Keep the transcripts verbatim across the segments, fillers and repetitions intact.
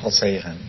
God zegen.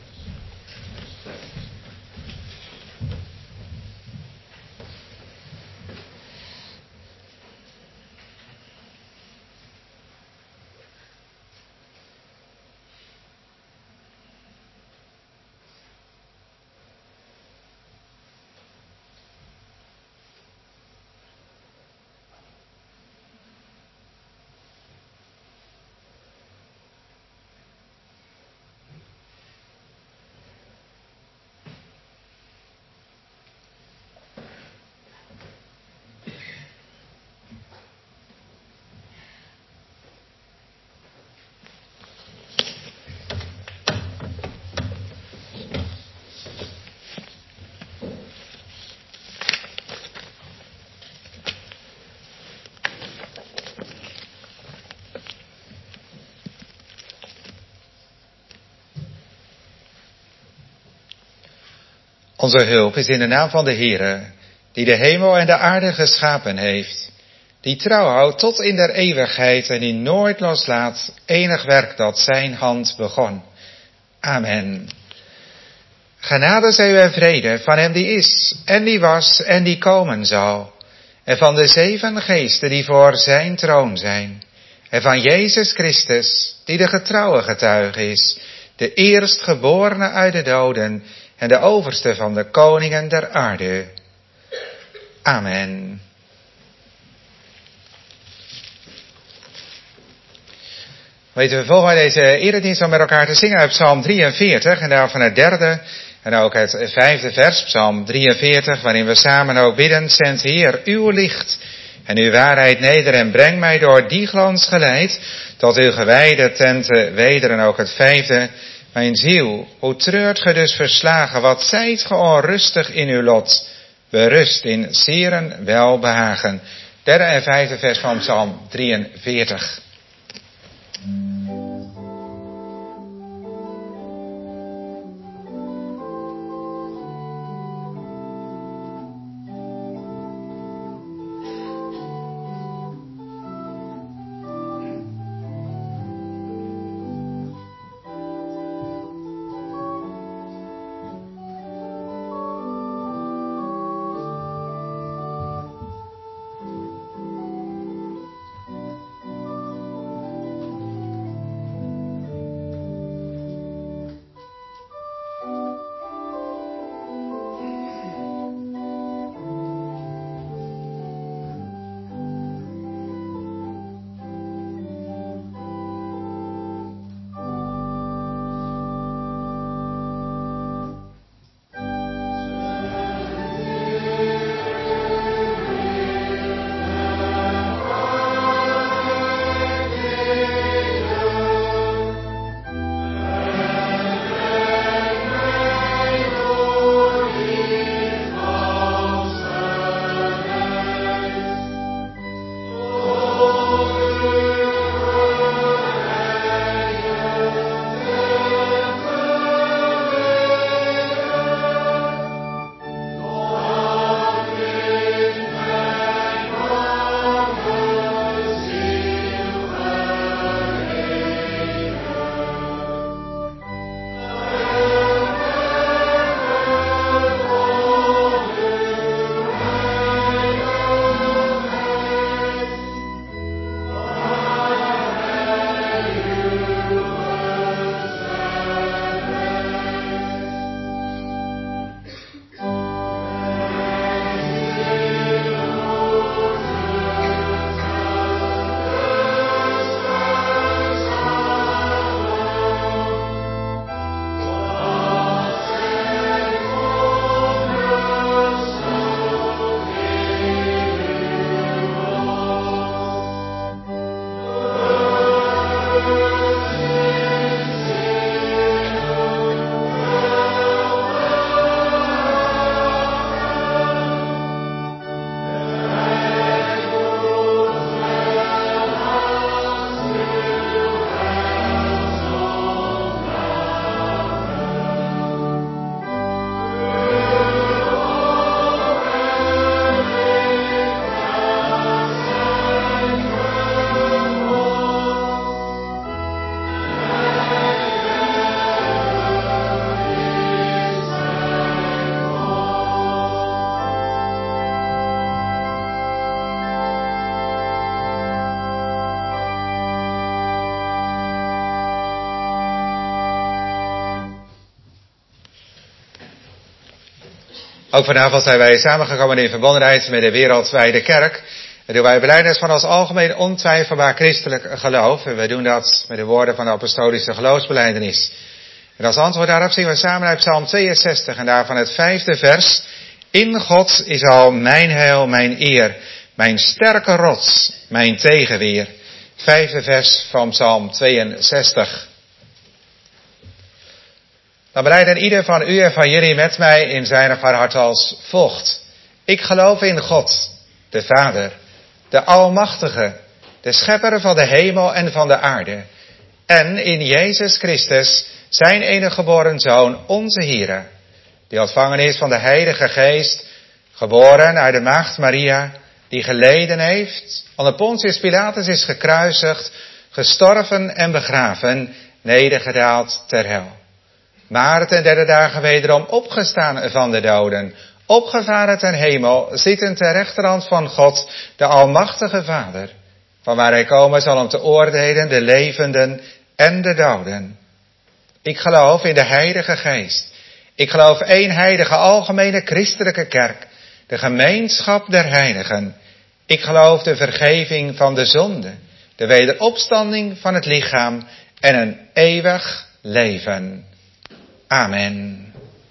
Onze hulp is in de naam van de Heere, die de hemel en de aarde geschapen heeft, die trouw houdt tot in der eeuwigheid en die nooit loslaat enig werk dat zijn hand begon. Amen. Genade zij u en vrede van hem die is en die was en die komen zal, en van de zeven geesten die voor zijn troon zijn, en van Jezus Christus, die de getrouwe getuige is, de eerstgeborene uit de doden, en de overste van de koningen der aarde. Amen. Weten we volgen wij deze eredienst om met elkaar te zingen uit Psalm drieënveertig en daarvan het derde en ook het vijfde vers, Psalm drieënveertig, waarin we samen ook bidden: zend Heer uw licht en uw waarheid neder en breng mij door die glans geleid tot uw gewijde tenten weder. En ook het vijfde: mijn ziel, hoe treurt ge dus verslagen, wat zijt ge onrustig in uw lot, berust in zeren welbehagen. Derde en vijfde vers van Psalm drieënveertig. Ook vanavond zijn wij samengekomen in verbondenheid met de wereldwijde kerk. En doen wij belijdenis van ons algemeen ontwijfelbaar christelijk geloof. En wij doen dat met de woorden van de apostolische geloofsbelijdenis. En als antwoord daarop zien we samen uit Psalm tweeënzestig en daarvan het vijfde vers. In God is al mijn heil, mijn eer, mijn sterke rots, mijn tegenweer. Vijfde vers van Psalm tweeënzestig. Dan belijden ieder van u en van jullie met mij in zijn of haar hart als volgt. Ik geloof in God, de Vader, de Almachtige, de Schepper van de hemel en van de aarde. En in Jezus Christus, zijn enige geboren Zoon, onze Here, die ontvangen is van de Heilige Geest, geboren uit de maagd Maria, die geleden heeft, onder Pontius Pilatus is gekruisigd, gestorven en begraven, nedergedaald ter hel. Maar ten derde dagen wederom opgestaan van de doden, opgevaren ten hemel, zitten ter rechterhand van God, de Almachtige Vader, van waar hij komen zal om te oordelen de levenden en de doden. Ik geloof in de Heilige Geest. Ik geloof één heilige algemene christelijke kerk, de gemeenschap der heiligen. Ik geloof de vergeving van de zonde, de wederopstanding van het lichaam en een eeuwig leven. Amen.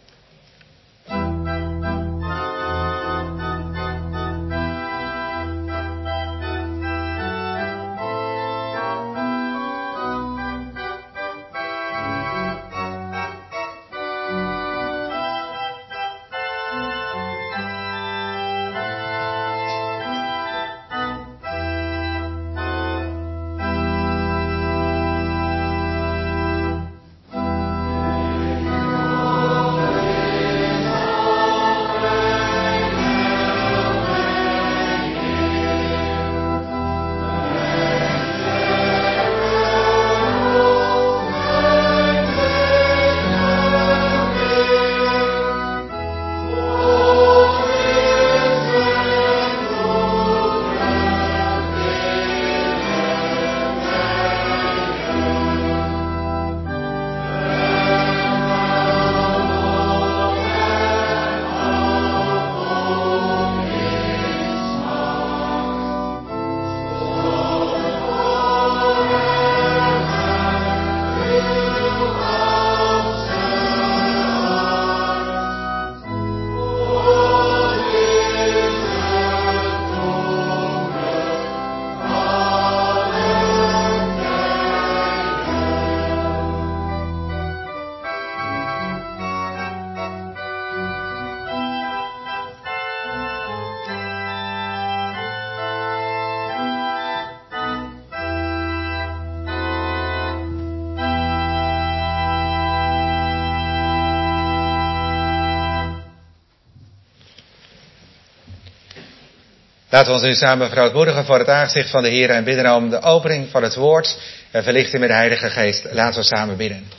Laten we ons nu samen verootmoedigen voor het aangezicht van de Heer en bidden om de opening van het woord en verlichting met de Heilige Geest. Laten we samen bidden.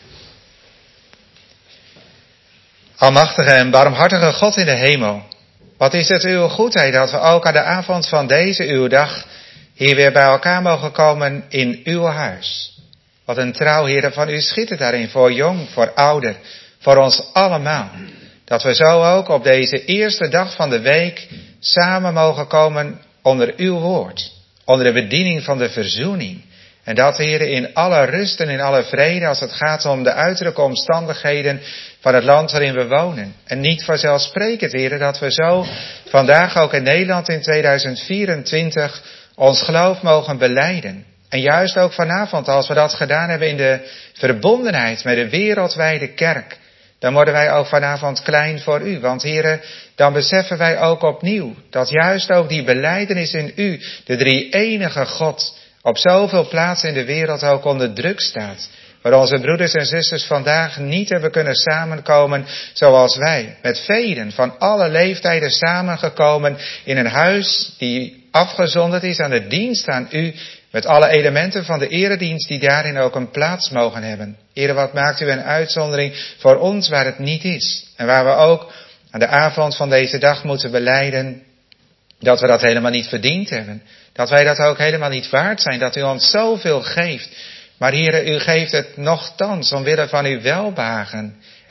Almachtige en barmhartige God in de hemel, wat is het uw goedheid dat we ook aan de avond van deze uw dag hier weer bij elkaar mogen komen in uw huis. Wat een trouw, Heer, van u schittert daarin voor jong, voor ouder, voor ons allemaal. Dat we zo ook op deze eerste dag van de week samen mogen komen onder uw woord. Onder de bediening van de verzoening. En dat, Heer, in alle rust en in alle vrede als het gaat om de uiterlijke omstandigheden van het land waarin we wonen. En niet vanzelfsprekend, Heer, dat we zo vandaag ook in Nederland in tweeduizend vierentwintig ons geloof mogen belijden. En juist ook vanavond, als we dat gedaan hebben in de verbondenheid met de wereldwijde kerk, dan worden wij ook vanavond klein voor u. Want, Heere, dan beseffen wij ook opnieuw dat juist ook die belijdenis in u, de drie-enige God, op zoveel plaatsen in de wereld ook onder druk staat. Waar onze broeders en zusters vandaag niet hebben kunnen samenkomen zoals wij. Met velen van alle leeftijden samengekomen in een huis die afgezonderd is aan de dienst aan u. Met alle elementen van de eredienst die daarin ook een plaats mogen hebben. Heere, wat maakt u een uitzondering voor ons waar het niet is. En waar we ook aan de avond van deze dag moeten belijden dat we dat helemaal niet verdiend hebben. Dat wij dat ook helemaal niet waard zijn. Dat u ons zoveel geeft. Maar Heere, u geeft het nochtans omwille van uw welbehagen.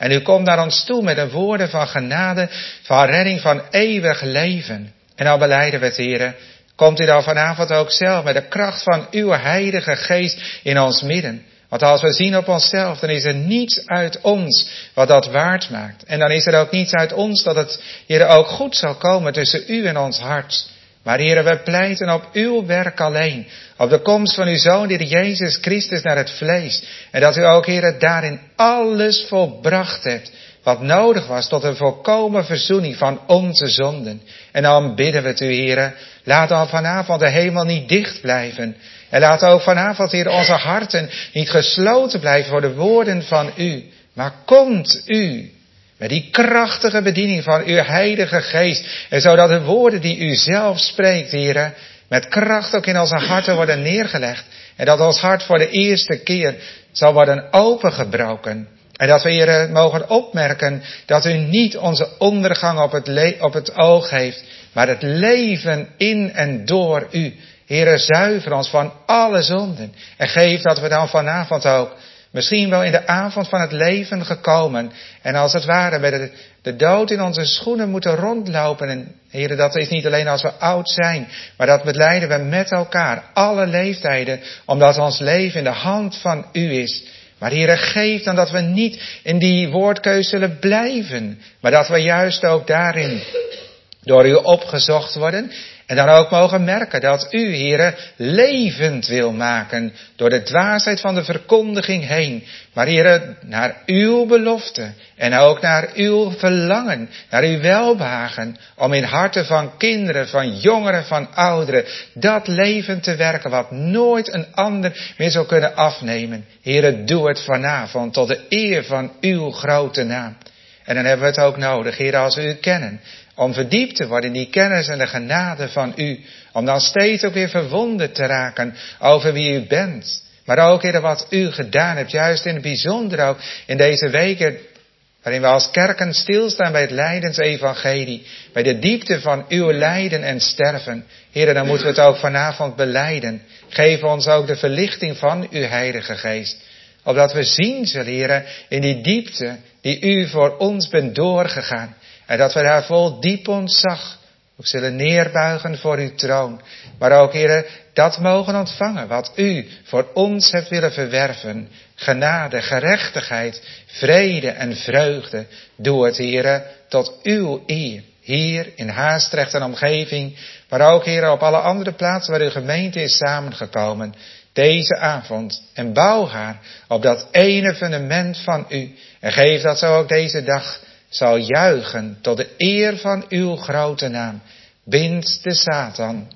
En u komt naar ons toe met de woorden van genade, van redding, van eeuwig leven. En al belijden we het, Heere, komt u dan vanavond ook zelf met de kracht van uw heilige geest in ons midden. Want als we zien op onszelf, dan is er niets uit ons wat dat waard maakt. En dan is er ook niets uit ons dat het, Heere, ook goed zal komen tussen u en ons hart. Maar Heere, we pleiten op uw werk alleen. Op de komst van uw Zoon, Heer Jezus Christus, naar het vlees. En dat u ook, Heere, daarin alles volbracht hebt wat nodig was tot een volkomen verzoening van onze zonden. En dan bidden we het u, Heere, laat dan vanavond de hemel niet dicht blijven. En laat ook vanavond, Heere, onze harten niet gesloten blijven voor de woorden van u. Maar komt u met die krachtige bediening van uw heilige geest. En zodat de woorden die u zelf spreekt, Heere, met kracht ook in onze harten worden neergelegd. En dat ons hart voor de eerste keer zal worden opengebroken. En dat we, Heere, mogen opmerken dat u niet onze ondergang op het, le- op het oog heeft, maar het leven in en door u. Heere, zuiver ons van alle zonden. En geef dat we dan vanavond ook, misschien wel in de avond van het leven gekomen, en als het ware met de, de dood in onze schoenen moeten rondlopen. En Heere, dat is niet alleen als we oud zijn, maar dat belijden we met elkaar, alle leeftijden, omdat ons leven in de hand van u is. Maar Heere, geef dan dat we niet in die woordkeus zullen blijven, maar dat we juist ook daarin door u opgezocht worden. En dan ook mogen merken dat u, Heere, levend wil maken door de dwaasheid van de verkondiging heen. Maar Heere, naar uw belofte en ook naar uw verlangen, naar uw welbehagen, om in harten van kinderen, van jongeren, van ouderen, dat leven te werken wat nooit een ander meer zou kunnen afnemen. Heere, doe het vanavond tot de eer van uw grote naam. En dan hebben we het ook nodig, Heere, als we u kennen, om verdiept te worden in die kennis en de genade van u. Om dan steeds ook weer verwonderd te raken over wie u bent. Maar ook, Heer, wat u gedaan hebt, juist in het bijzonder ook in deze weken, waarin we als kerken stilstaan bij het lijdensevangelie. Bij de diepte van uw lijden en sterven. Heer, dan moeten we het ook vanavond belijden. Geef ons ook de verlichting van uw heilige geest. Opdat we zien zullen, Heer, in die diepte die u voor ons bent doorgegaan. En dat we daar vol diep ontzag ook zullen neerbuigen voor uw troon. Maar ook, Heere, dat mogen ontvangen wat u voor ons hebt willen verwerven. Genade, gerechtigheid, vrede en vreugde. Doe het, Heere, tot uw eer. Hier in Haastrecht en omgeving. Maar ook, Heere, op alle andere plaatsen waar uw gemeente is samengekomen. Deze avond. En bouw haar op dat ene fundament van u. En geef dat zo ook deze dag zal juichen tot de eer van uw grote naam. Bind de Satan.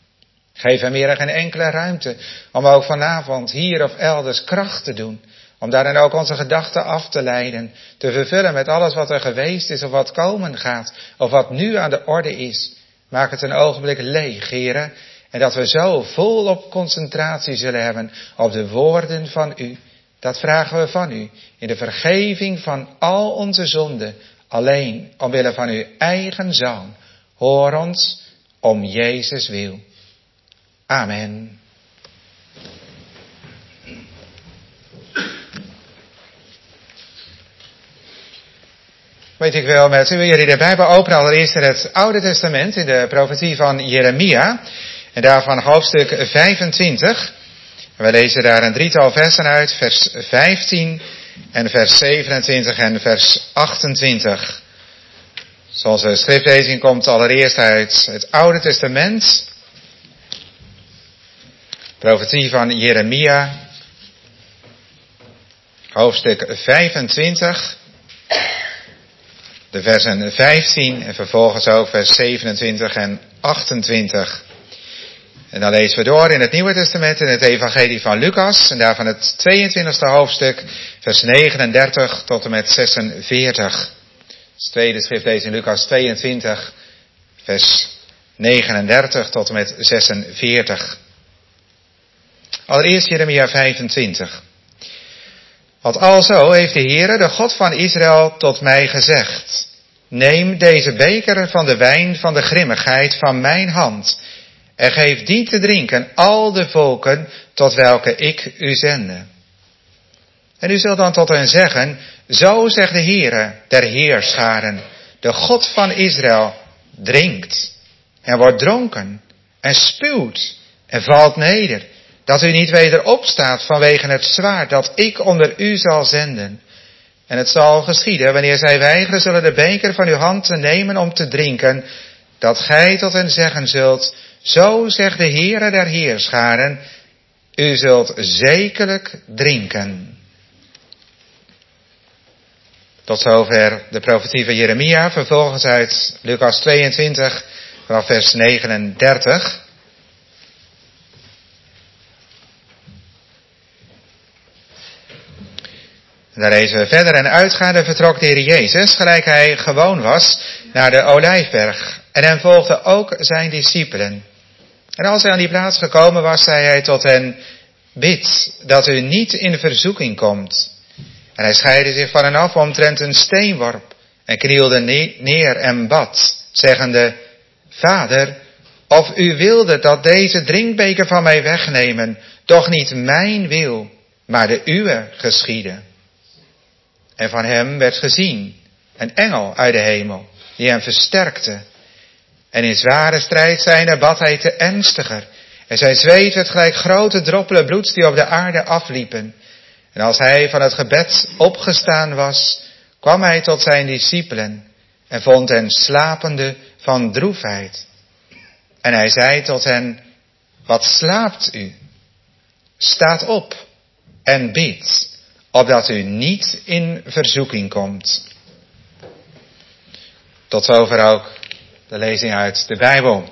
Geef hem weer geen enkele ruimte om ook vanavond hier of elders kracht te doen. Om daarin ook onze gedachten af te leiden. Te vervullen met alles wat er geweest is of wat komen gaat. Of wat nu aan de orde is. Maak het een ogenblik leeg, Heere. En dat we zo volop concentratie zullen hebben op de woorden van u. Dat vragen we van u, in de vergeving van al onze zonden, alleen omwille van uw eigen Zoon. Hoor ons om Jezus wil. Amen. Weet ik wel met u, jullie de Bijbel openen allereerst in het Oude Testament, in de profetie van Jeremia, en daarvan hoofdstuk vijfentwintig. We lezen daar een drietal versen uit, vers vijftien en vers zevenentwintig en vers achtentwintig. Zoals de schriftlezing komt allereerst uit het Oude Testament. Profetie van Jeremia, hoofdstuk vijfentwintig, de versen vijftien en vervolgens ook vers zevenentwintig en achtentwintig. En dan lezen we door in het Nieuwe Testament in het Evangelie van Lucas. En daarvan het tweeëntwintigste hoofdstuk, vers negenendertig tot en met zesenveertig. Het tweede schriftlezing in Lucas tweeëntwintig, vers negenendertig tot en met zesenveertig. Allereerst Jeremia vijfentwintig. Want alzo heeft de Heere, de God van Israël, tot mij gezegd: neem deze beker van de wijn van de grimmigheid van mijn hand en geef die te drinken al de volken tot welke ik u zende. En u zult dan tot hen zeggen, zo zegt de Heere der heerscharen, de God van Israël, drinkt en wordt dronken en spuwt en valt neder, dat u niet weder opstaat vanwege het zwaard dat ik onder u zal zenden. En het zal geschieden, wanneer zij weigeren zullen de beker van uw hand te nemen om te drinken, dat gij tot hen zeggen zult, zo zegt de Heere der heerscharen, u zult zekerlijk drinken. Tot zover de profetie van Jeremia, vervolgens uit Lucas tweeëntwintig, vanaf vers negenendertig. Daar lezen we verder, en uitgaande vertrok de Heer Jezus, gelijk hij gewoon was, naar de Olijfberg. En hem volgden ook zijn discipelen. En als hij aan die plaats gekomen was, zei hij tot hen, bid dat u niet in verzoeking komt. En hij scheidde zich van hen af omtrent een steenworp en knielde neer en bad, zeggende, Vader, of u wilde dat deze drinkbeker van mij wegnemen, doch niet mijn wil, maar de uwe geschiede. En van hem werd gezien een engel uit de hemel, die hem versterkte. En in zware strijd zijnde bad hij te ernstiger. En zijn zweet werd gelijk grote droppelen bloeds die op de aarde afliepen. En als hij van het gebed opgestaan was, kwam hij tot zijn discipelen en vond hen slapende van droefheid. En hij zei tot hen, wat slaapt u? Staat op en bid, opdat u niet in verzoeking komt. Tot zover ook de lezing uit de Bijbel.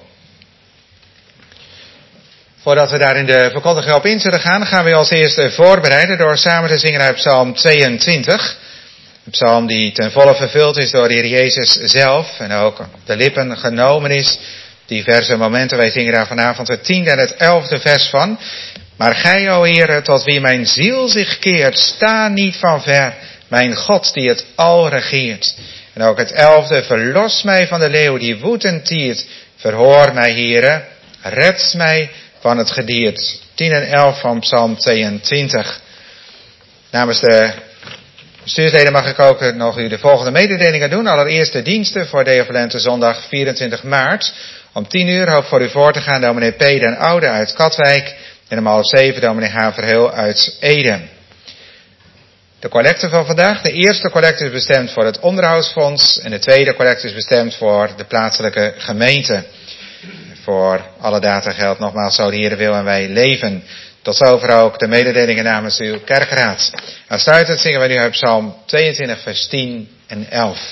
Voordat we daar in de verkondiging op in zullen gaan, gaan we als eerste voorbereiden door samen te zingen uit Psalm tweeëntwintig. Een psalm die ten volle vervuld is door de Heer Jezus zelf en ook op de lippen genomen is. Diverse momenten, wij zingen daar vanavond het tiende en het elfde vers van. Maar gij, o Heere, tot wie mijn ziel zich keert, sta niet van ver, mijn God die het al regeert. En ook het elfde, verlos mij van de leeuw die woedend tiert, verhoor mij, Heere, red mij van het gediert. tien en elf van Psalm tweeëntwintig. Namens de bestuursleden mag ik ook nog u de volgende mededelingen doen. Allereerst de diensten voor Deovalente zondag vierentwintig maart. Om tien uur hoop voor u voor te gaan dominee P. den Oude uit Katwijk. En om half zeven dominee Haverheel uit Ede. De collecte van vandaag. De eerste collecte is bestemd voor het onderhoudsfonds. En de tweede collecte is bestemd voor de plaatselijke gemeente. Voor alle data geldt nogmaals, zo de Heere wil en wij leven. Tot zover ook de mededelingen namens uw kerkraad. Aansluitend zingen wij nu uit Psalm tweeëntwintig vers tien en elf.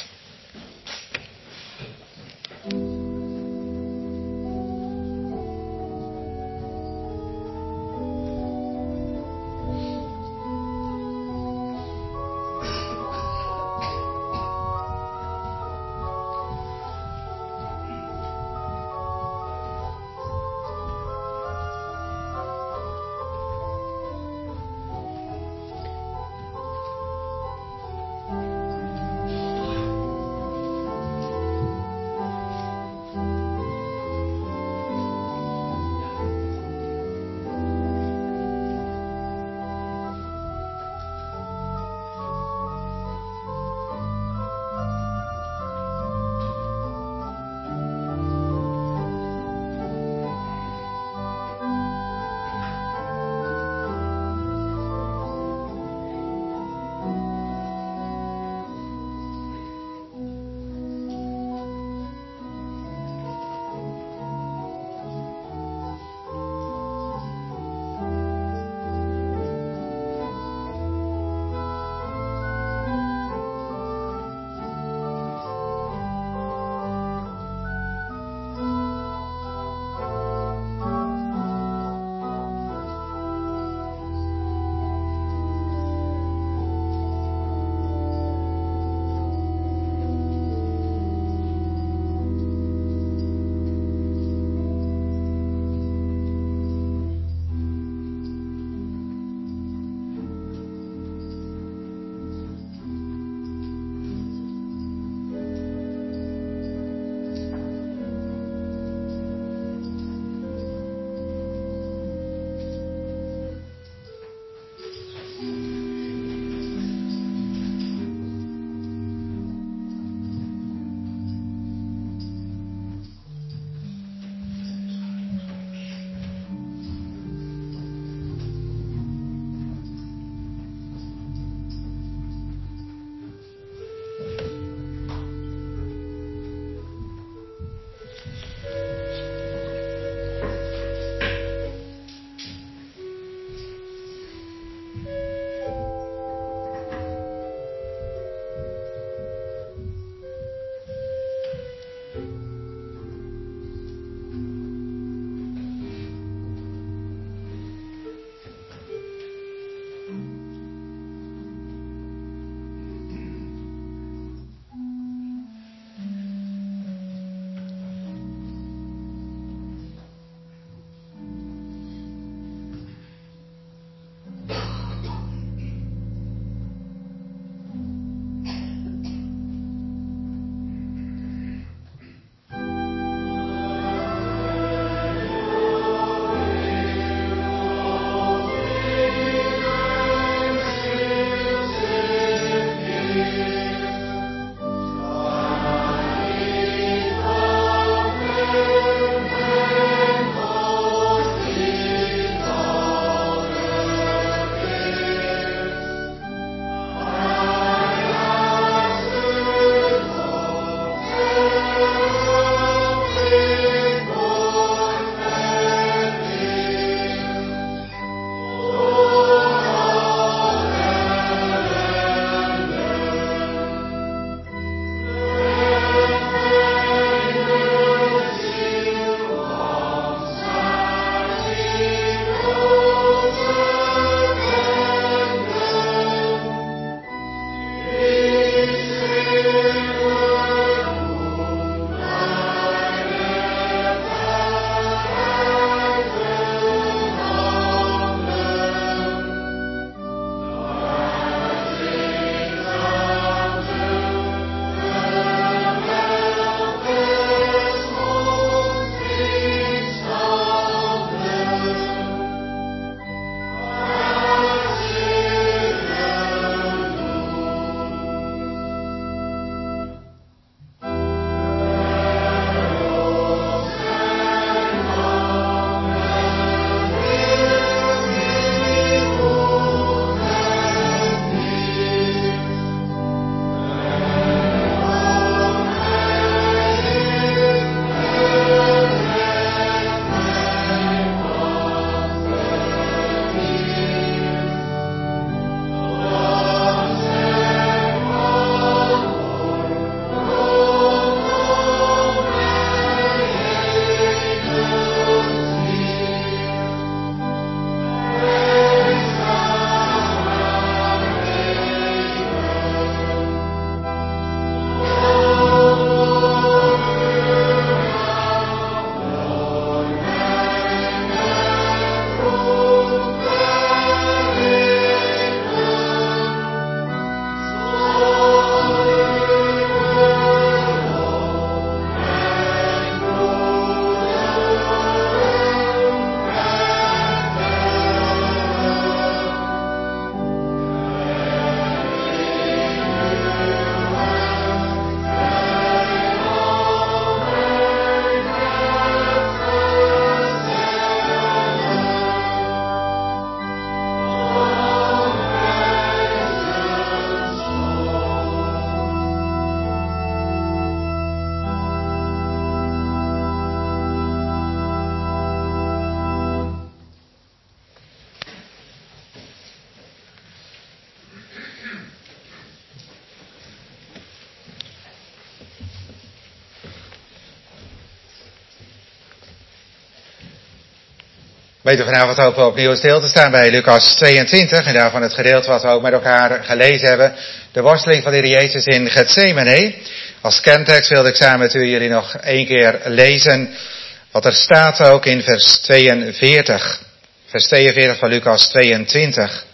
Weten vanavond ook wel opnieuw stil te staan bij Lucas tweeëntwintig en daarvan het gedeelte wat we ook met elkaar gelezen hebben. De worsteling van de Heer Jezus in Getsemane. Als kentekst wilde ik samen met u jullie nog één keer lezen wat er staat ook in vers tweeënveertig. Vers tweeënveertig van Lucas tweeëntwintig.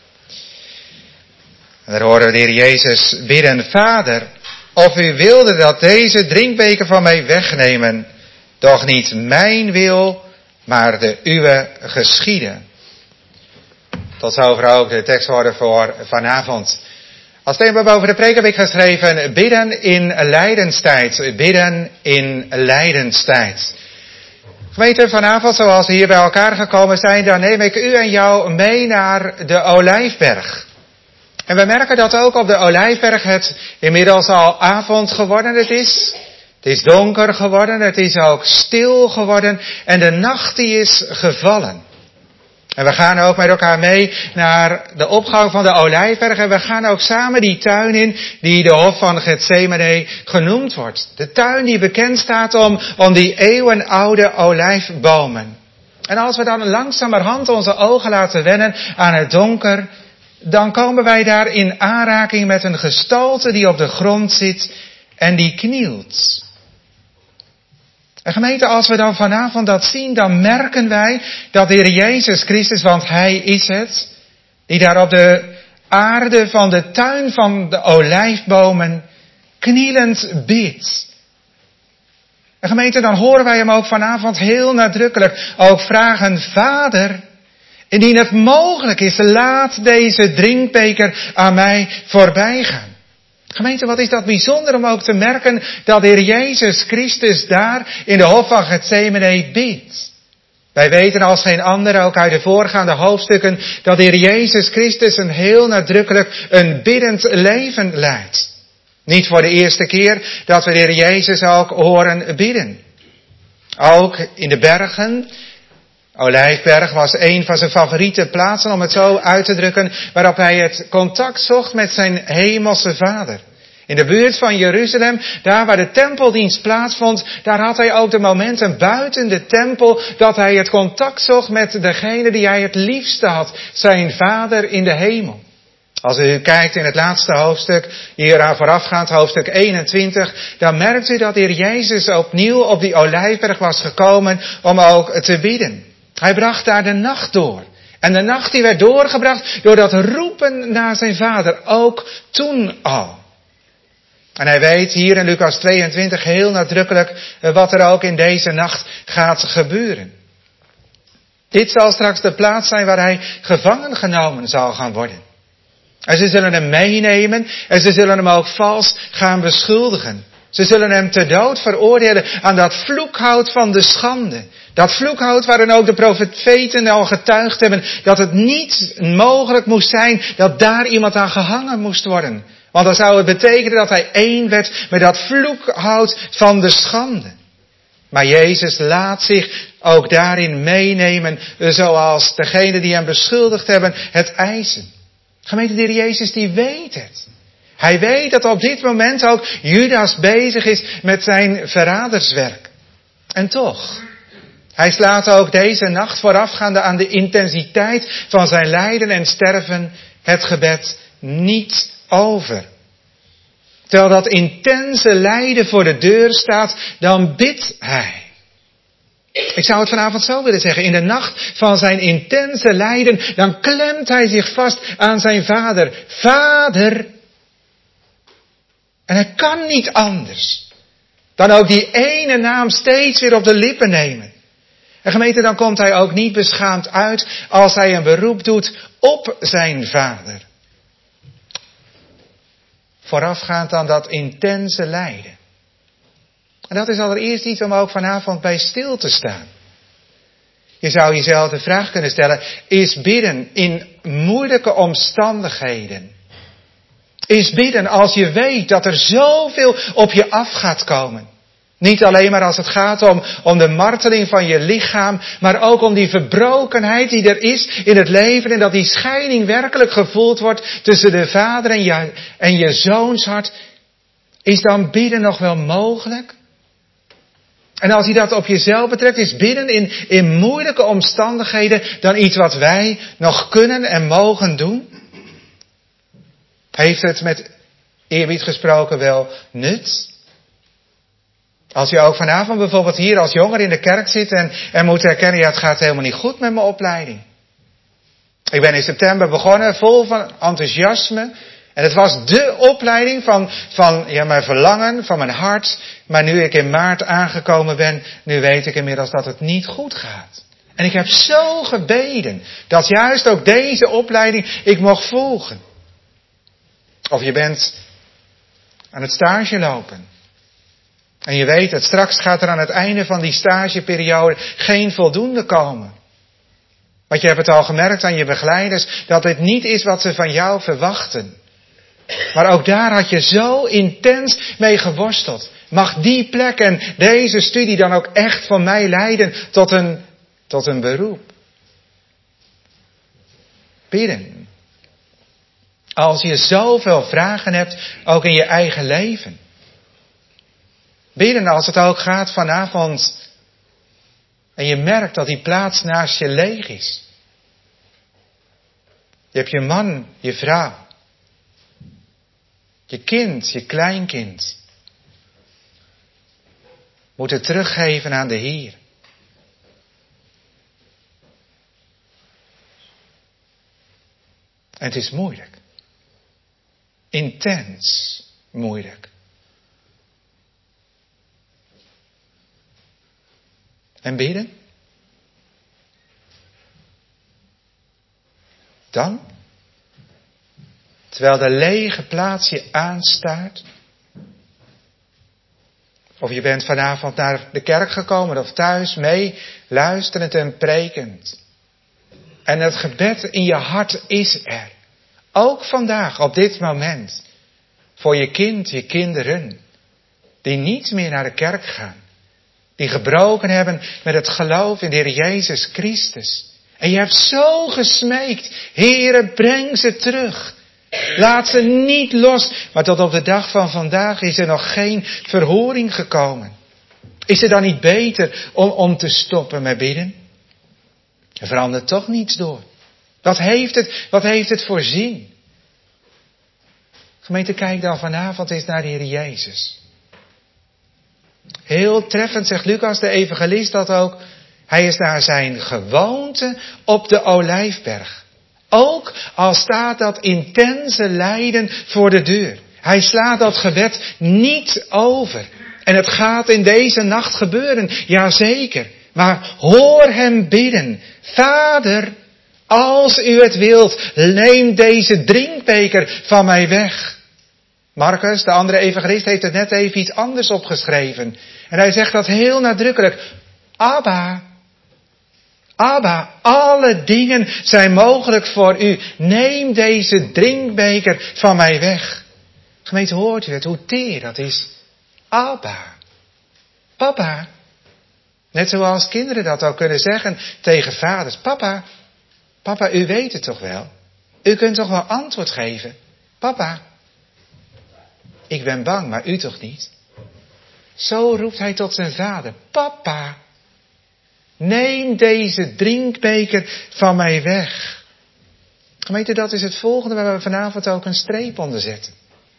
En daar horen we de Heer Jezus bidden: Vader, of u wilde dat deze drinkbeker van mij wegnemen, doch niet mijn wil, maar de uwe geschieden. Tot zover ook de tekstwoorden voor vanavond. Als thema boven de preek heb ik geschreven: bidden in lijdenstijd. Bidden in lijdenstijd. Gemeente, vanavond zoals we hier bij elkaar gekomen zijn, dan neem ik u en jou mee naar de Olijfberg. En we merken dat ook op de Olijfberg het inmiddels al avond geworden het is. Het is donker geworden, het is ook stil geworden en de nacht die is gevallen. En we gaan ook met elkaar mee naar de opgang van de Olijfberg en we gaan ook samen die tuin in die de Hof van Getsemane genoemd wordt. De tuin die bekend staat om, om die eeuwenoude olijfbomen. En als we dan langzamerhand onze ogen laten wennen aan het donker, dan komen wij daar in aanraking met een gestalte die op de grond zit en die knielt. En gemeente, als we dan vanavond dat zien, dan merken wij dat de Heer Jezus Christus, want Hij is het, die daar op de aarde van de tuin van de olijfbomen knielend bidt. En gemeente, dan horen wij hem ook vanavond heel nadrukkelijk ook vragen: Vader, indien het mogelijk is, laat deze drinkbeker aan mij voorbij gaan. Gemeente, wat is dat bijzonder om ook te merken dat de Heer Jezus Christus daar in de Hof van Getsemane bidt. Wij weten als geen ander, ook uit de voorgaande hoofdstukken, dat de Heer Jezus Christus een heel nadrukkelijk een biddend leven leidt. Niet voor de eerste keer dat we de Heer Jezus ook horen bidden. Ook in de bergen. Olijfberg was een van zijn favoriete plaatsen, om het zo uit te drukken, waarop hij het contact zocht met zijn hemelse Vader. In de buurt van Jeruzalem, daar waar de tempeldienst plaatsvond, daar had hij ook de momenten buiten de tempel dat hij het contact zocht met degene die hij het liefste had, zijn Vader in de hemel. Als u kijkt in het laatste hoofdstuk, hieraan voorafgaand, hoofdstuk eenentwintig, dan merkt u dat de Heer Jezus opnieuw op die Olijfberg was gekomen om ook te bidden. Hij bracht daar de nacht door. En de nacht die werd doorgebracht door dat roepen naar zijn Vader, ook toen al. En hij weet hier in Lucas tweeëntwintig heel nadrukkelijk wat er ook in deze nacht gaat gebeuren. Dit zal straks de plaats zijn waar hij gevangen genomen zal gaan worden. En ze zullen hem meenemen en ze zullen hem ook vals gaan beschuldigen. Ze zullen hem ter dood veroordelen aan dat vloekhout van de schande. Dat vloekhout waarin ook de profeten al getuigd hebben dat het niet mogelijk moest zijn dat daar iemand aan gehangen moest worden. Want dan zou het betekenen dat hij één werd met dat vloekhout van de schande. Maar Jezus laat zich ook daarin meenemen zoals degene die hem beschuldigd hebben het eisen. Gemeente, de Heer Jezus die weet het. Hij weet dat op dit moment ook Judas bezig is met zijn verraderswerk. En toch, hij slaat ook deze nacht voorafgaande aan de intensiteit van zijn lijden en sterven het gebed niet over. Terwijl dat intense lijden voor de deur staat, dan bidt hij. Ik zou het vanavond zo willen zeggen. In de nacht van zijn intense lijden, dan klemt hij zich vast aan zijn Vader. Vader. En hij kan niet anders dan ook die ene naam steeds weer op de lippen nemen. En gemeente, dan komt hij ook niet beschaamd uit als hij een beroep doet op zijn Vader. Voorafgaand aan dat intense lijden. En dat is allereerst iets om ook vanavond bij stil te staan. Je zou jezelf de vraag kunnen stellen: is bidden in moeilijke omstandigheden? Is bidden als je weet dat er zoveel op je af gaat komen? Niet alleen maar als het gaat om, om de marteling van je lichaam, maar ook om die verbrokenheid die er is in het leven en dat die scheiding werkelijk gevoeld wordt tussen de vader en je, en je zoonshart. Is dan bidden nog wel mogelijk? En als je dat op jezelf betrekt, is bidden in, in moeilijke omstandigheden dan iets wat wij nog kunnen en mogen doen? Heeft het met eerbied gesproken wel nut? Als je ook vanavond bijvoorbeeld hier als jonger in de kerk zit en, en moet herkennen, ja, het gaat helemaal niet goed met mijn opleiding. Ik ben in september begonnen, vol van enthousiasme. En het was dé opleiding van, van ja, mijn verlangen, van mijn hart. Maar nu ik in maart aangekomen ben, nu weet ik inmiddels dat het niet goed gaat. En ik heb zo gebeden dat juist ook deze opleiding ik mocht volgen. Of je bent aan het stage lopen. En je weet het, straks gaat er aan het einde van die stageperiode geen voldoende komen. Want je hebt het al gemerkt aan je begeleiders, dat dit niet is wat ze van jou verwachten. Maar ook daar had je zo intens mee geworsteld. Mag die plek en deze studie dan ook echt voor mij leiden tot een, tot een beroep? Bidden. Als je zoveel vragen hebt, ook in je eigen leven. Bidden als het ook gaat vanavond en je merkt dat die plaats naast je leeg is. Je hebt je man, je vrouw, je kind, je kleinkind. Moet het teruggeven aan de Heer. En het is moeilijk. Intens moeilijk. En bidden? Dan? Terwijl de lege plaats je aanstaart? Of je bent vanavond naar de kerk gekomen of thuis mee, luisterend en prekend. En het gebed in je hart is er. Ook vandaag, op dit moment. Voor je kind, je kinderen. Die niet meer naar de kerk gaan. Die gebroken hebben met het geloof in de Heer Jezus Christus. En je hebt zo gesmeekt. Heere, breng ze terug. Laat ze niet los. Maar tot op de dag van vandaag is er nog geen verhoring gekomen. Is het dan niet beter om, om te stoppen met bidden? Er verandert toch niets door. Wat heeft het, wat heeft het voor zin? Gemeente, kijk dan vanavond eens naar de Heer Jezus. Heel treffend zegt Lucas, de evangelist, dat ook. Hij is naar zijn gewoonte op de Olijfberg. Ook al staat dat intense lijden voor de deur. Hij slaat dat gebed niet over. En het gaat in deze nacht gebeuren, jazeker. Maar hoor hem bidden. Vader, als u het wilt, neem deze drinkbeker van mij weg. Marcus, de andere evangelist, heeft het net even iets anders opgeschreven. En hij zegt dat heel nadrukkelijk. Abba, Abba, alle dingen zijn mogelijk voor u. Neem deze drinkbeker van mij weg. Gemeente, hoort u het, hoe teer dat is? Abba, papa. Net zoals kinderen dat ook kunnen zeggen tegen vaders. Papa, papa, u weet het toch wel? U kunt toch wel antwoord geven? Papa, ik ben bang, maar u toch niet? Zo roept hij tot zijn vader. Papa, neem deze drinkbeker van mij weg. Gemeente, dat is het volgende waar we vanavond ook een streep onder zetten.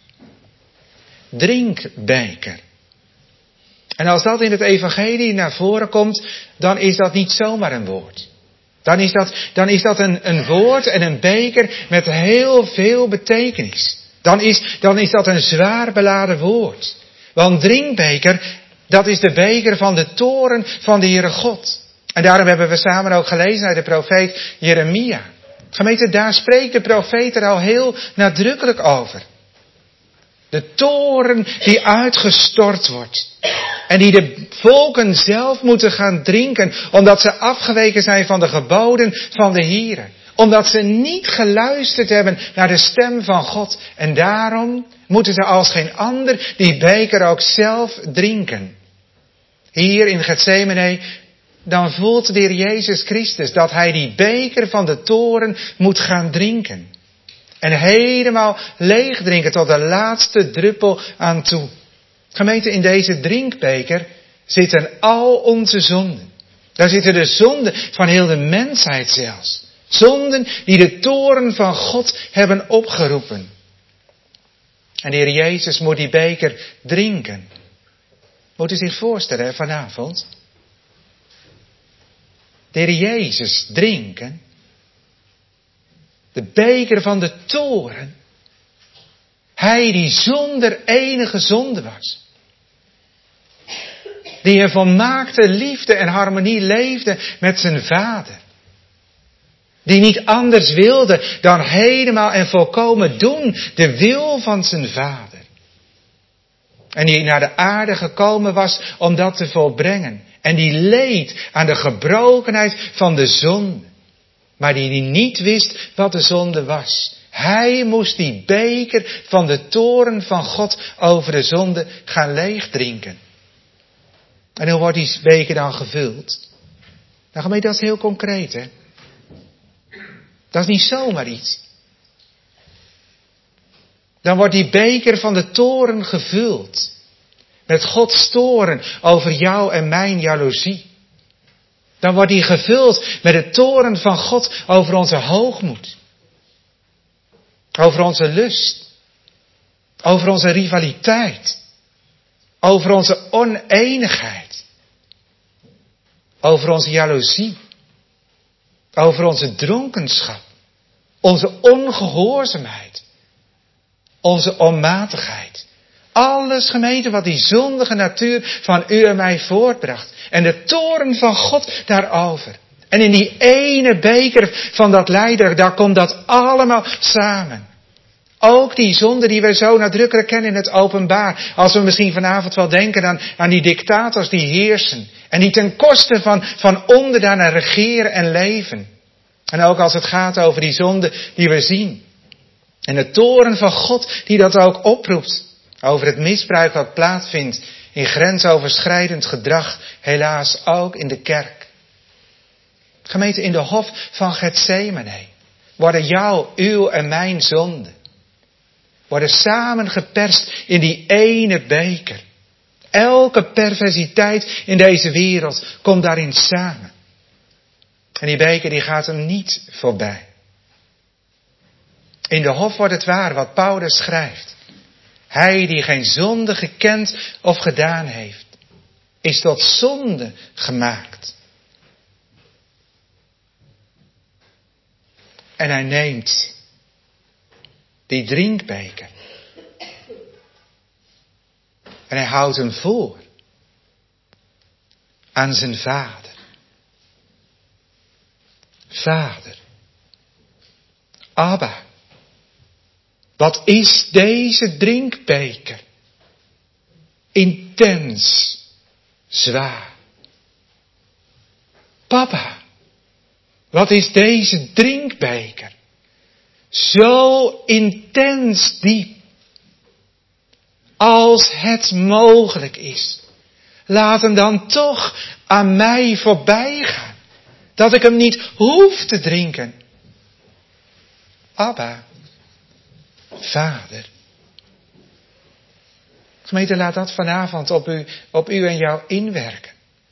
Drinkbeker. En als dat in het evangelie naar voren komt, dan is dat niet zomaar een woord. Dan is dat, dan is dat een, een woord en een beker met heel veel betekenis. Dan is, dan is dat een zwaar beladen woord. Want drinkbeker, dat is de beker van de toorn van de Heere God. En daarom hebben we samen ook gelezen uit de profeet Jeremia. Gemeente, daar spreekt de profeet er al heel nadrukkelijk over. De toorn die uitgestort wordt. En die de volken zelf moeten gaan drinken. Omdat ze afgeweken zijn van de geboden van de Heere. Omdat ze niet geluisterd hebben naar de stem van God. En daarom moeten ze als geen ander die beker ook zelf drinken. Hier in Getsemane, dan voelt de Heer Jezus Christus dat hij die beker van de toorn moet gaan drinken. En helemaal leeg drinken tot de laatste druppel aan toe. Gemeente, in deze drinkbeker, zitten al onze zonden. Daar zitten de zonden van heel de mensheid zelfs. Zonden die de toorn van God hebben opgeroepen. En de Heer Jezus moet die beker drinken. Moet u zich voorstellen hè, vanavond. De Heer Jezus drinken. De beker van de toorn. Hij die zonder enige zonde was. Die in volmaakte liefde en harmonie leefde met zijn Vader. Die niet anders wilde dan helemaal en volkomen doen de wil van zijn Vader. En die naar de aarde gekomen was om dat te volbrengen. En die leed aan de gebrokenheid van de zonde. Maar die niet wist wat de zonde was. Hij moest die beker van de toorn van God over de zonde gaan leegdrinken. En hoe wordt die beker dan gevuld? Nou, gemeente, dat is heel concreet, hè. Dat is niet zomaar iets. Dan wordt die beker van de toorn gevuld. Met Gods toorn over jou en mijn jaloezie. Dan wordt die gevuld met de toorn van God over onze hoogmoed. Over onze lust. Over onze rivaliteit. Over onze oneenigheid. Over onze jaloezie. Over onze dronkenschap. Onze ongehoorzaamheid. Onze onmatigheid. Alles, gemeente, wat die zondige natuur van u en mij voortbracht. En de toorn van God daarover. En in die ene beker van dat lijden, daar komt dat allemaal samen. Ook die zonde die wij zo nadrukkelijk kennen in het openbaar. Als we misschien vanavond wel denken aan, aan die dictators die heersen. En die ten koste van, van onderdanen regeren en leven. En ook als het gaat over die zonde die we zien. En de toorn van God die dat ook oproept. Over het misbruik wat plaatsvindt in grensoverschrijdend gedrag. Helaas ook in de kerk. Gemeente, in de hof van Getsemane worden jouw, uw en mijn zonden. Worden samengeperst in die ene beker. Elke perversiteit in deze wereld komt daarin samen. En die beker die gaat hem niet voorbij. In de hof wordt het waar wat Paulus schrijft. Hij die geen zonde gekend of gedaan heeft, is tot zonde gemaakt. En hij neemt die drinkbeker. En hij houdt hem voor aan zijn Vader. Vader, Abba, wat is deze drinkbeker intens zwaar. Papa, wat is deze drinkbeker zo intens diep. Als het mogelijk is, laat hem dan toch aan mij voorbij gaan. Dat ik hem niet hoef te drinken. Abba, Vader. Gemeente, laat dat vanavond op u, op u en jou inwerken.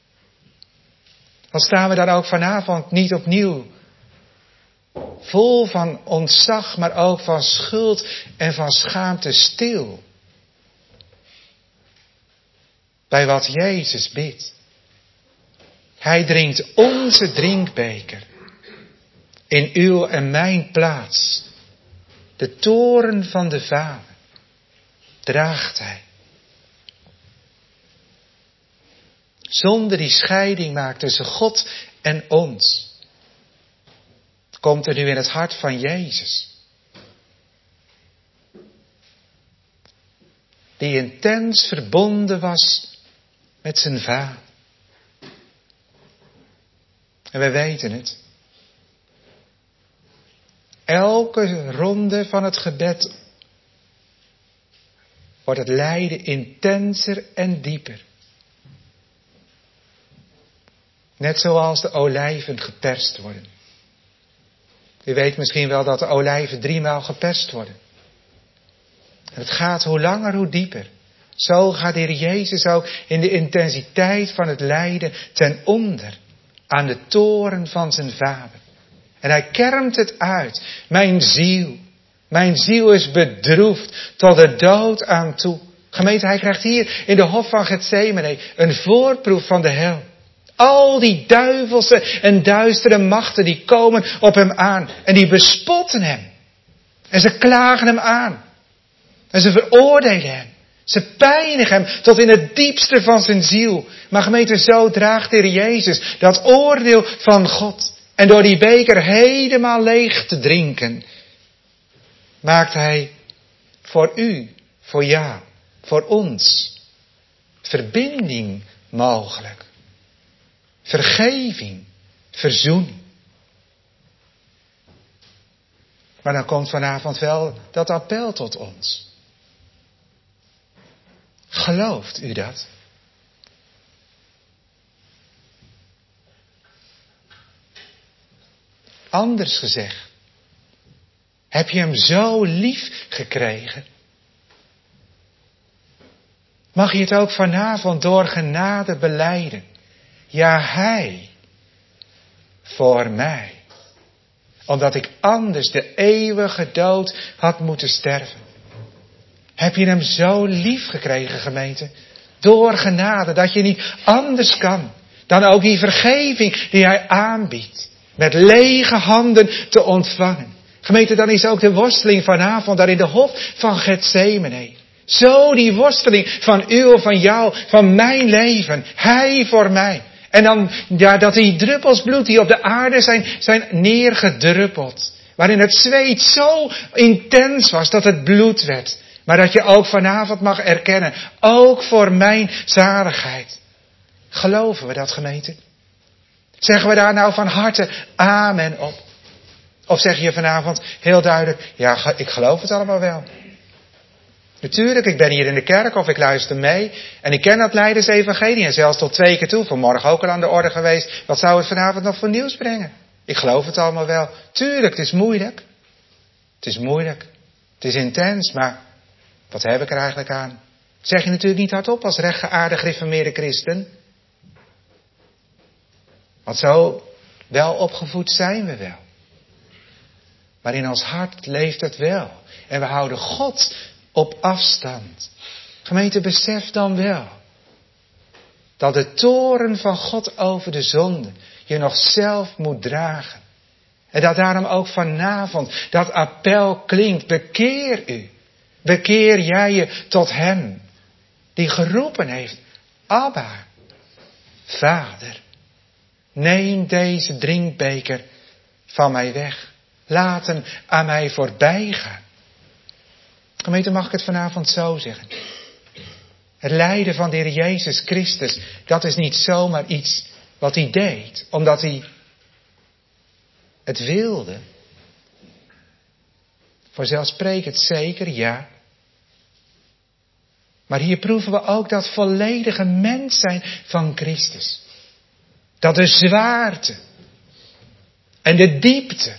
Dan staan we dan ook vanavond niet opnieuw vol van ontzag, maar ook van schuld en van schaamte stil. Bij wat Jezus bidt. Hij drinkt onze drinkbeker. In uw en mijn plaats. De toorn van de Vader. Draagt hij. Zonde die scheiding maakt tussen God en ons. Komt er nu in het hart van Jezus. Die intens verbonden was met zijn Vader. En wij weten het. Elke ronde van het gebed wordt het lijden intenser en dieper. Net zoals de olijven geperst worden. U weet misschien wel dat de olijven driemaal geperst worden. En het gaat hoe langer hoe dieper. Zo gaat de Heer Jezus ook in de intensiteit van het lijden ten onder aan de toren van zijn Vader. En hij kermt het uit. Mijn ziel, mijn ziel is bedroefd tot de dood aan toe. Gemeente, hij krijgt hier in de hof van Getsemane een voorproef van de hel. Al die duivelse en duistere machten die komen op hem aan. En die bespotten hem. En ze klagen hem aan. En ze veroordelen hem. Ze pijnigen hem tot in het diepste van zijn ziel. Maar gemeente, zo draagt de Heer Jezus dat oordeel van God. En door die beker helemaal leeg te drinken, maakt hij voor u, voor jou, voor ons verbinding mogelijk. Vergeving, verzoening. Maar dan komt vanavond wel dat appel tot ons. Gelooft u dat? Anders gezegd, heb je hem zo lief gekregen? Mag je het ook vanavond door genade belijden? Ja, hij voor mij. Omdat ik anders de eeuwige dood had moeten sterven. Heb je hem zo lief gekregen, gemeente? Door genade, dat je niet anders kan dan ook die vergeving die hij aanbiedt. Met lege handen te ontvangen. Gemeente, dan is ook de worsteling vanavond daar in de hof van Getsemane. Zo die worsteling van u of van jou, van mijn leven. Hij voor mij. En dan ja, dat die druppels bloed die op de aarde zijn, zijn neergedruppeld. Waarin het zweet zo intens was dat het bloed werd. Maar dat je ook vanavond mag erkennen. Ook voor mijn zaligheid. Geloven we dat, gemeente? Zeggen we daar nou van harte amen op? Of zeg je vanavond heel duidelijk, ja, ik geloof het allemaal wel. Natuurlijk, ik ben hier in de kerk of ik luister mee. En ik ken dat Leidersevangelie en zelfs tot twee keer toe. Vanmorgen ook al aan de orde geweest. Wat zou het vanavond nog voor nieuws brengen? Ik geloof het allemaal wel. Tuurlijk, het is moeilijk. Het is moeilijk. Het is intens, maar wat heb ik er eigenlijk aan? Zeg je natuurlijk niet hardop als rechtgeaarde gereformeerde christen. Want zo wel opgevoed zijn we wel. Maar in ons hart leeft het wel. En we houden God op afstand. Gemeente, besef dan wel dat de toren van God over de zonde je nog zelf moet dragen. En dat daarom ook vanavond dat appel klinkt. Bekeer u. Bekeer jij je tot hem die geroepen heeft. Abba, Vader, neem deze drinkbeker van mij weg. Laat hem aan mij voorbij gaan. Gemeente, mag ik het vanavond zo zeggen? Het lijden van de Heer Jezus Christus, dat is niet zomaar iets wat hij deed, omdat hij het wilde. Vanzelfsprekend zeker, ja. Maar hier proeven we ook dat volledige mens zijn van Christus. Dat de zwaarte en de diepte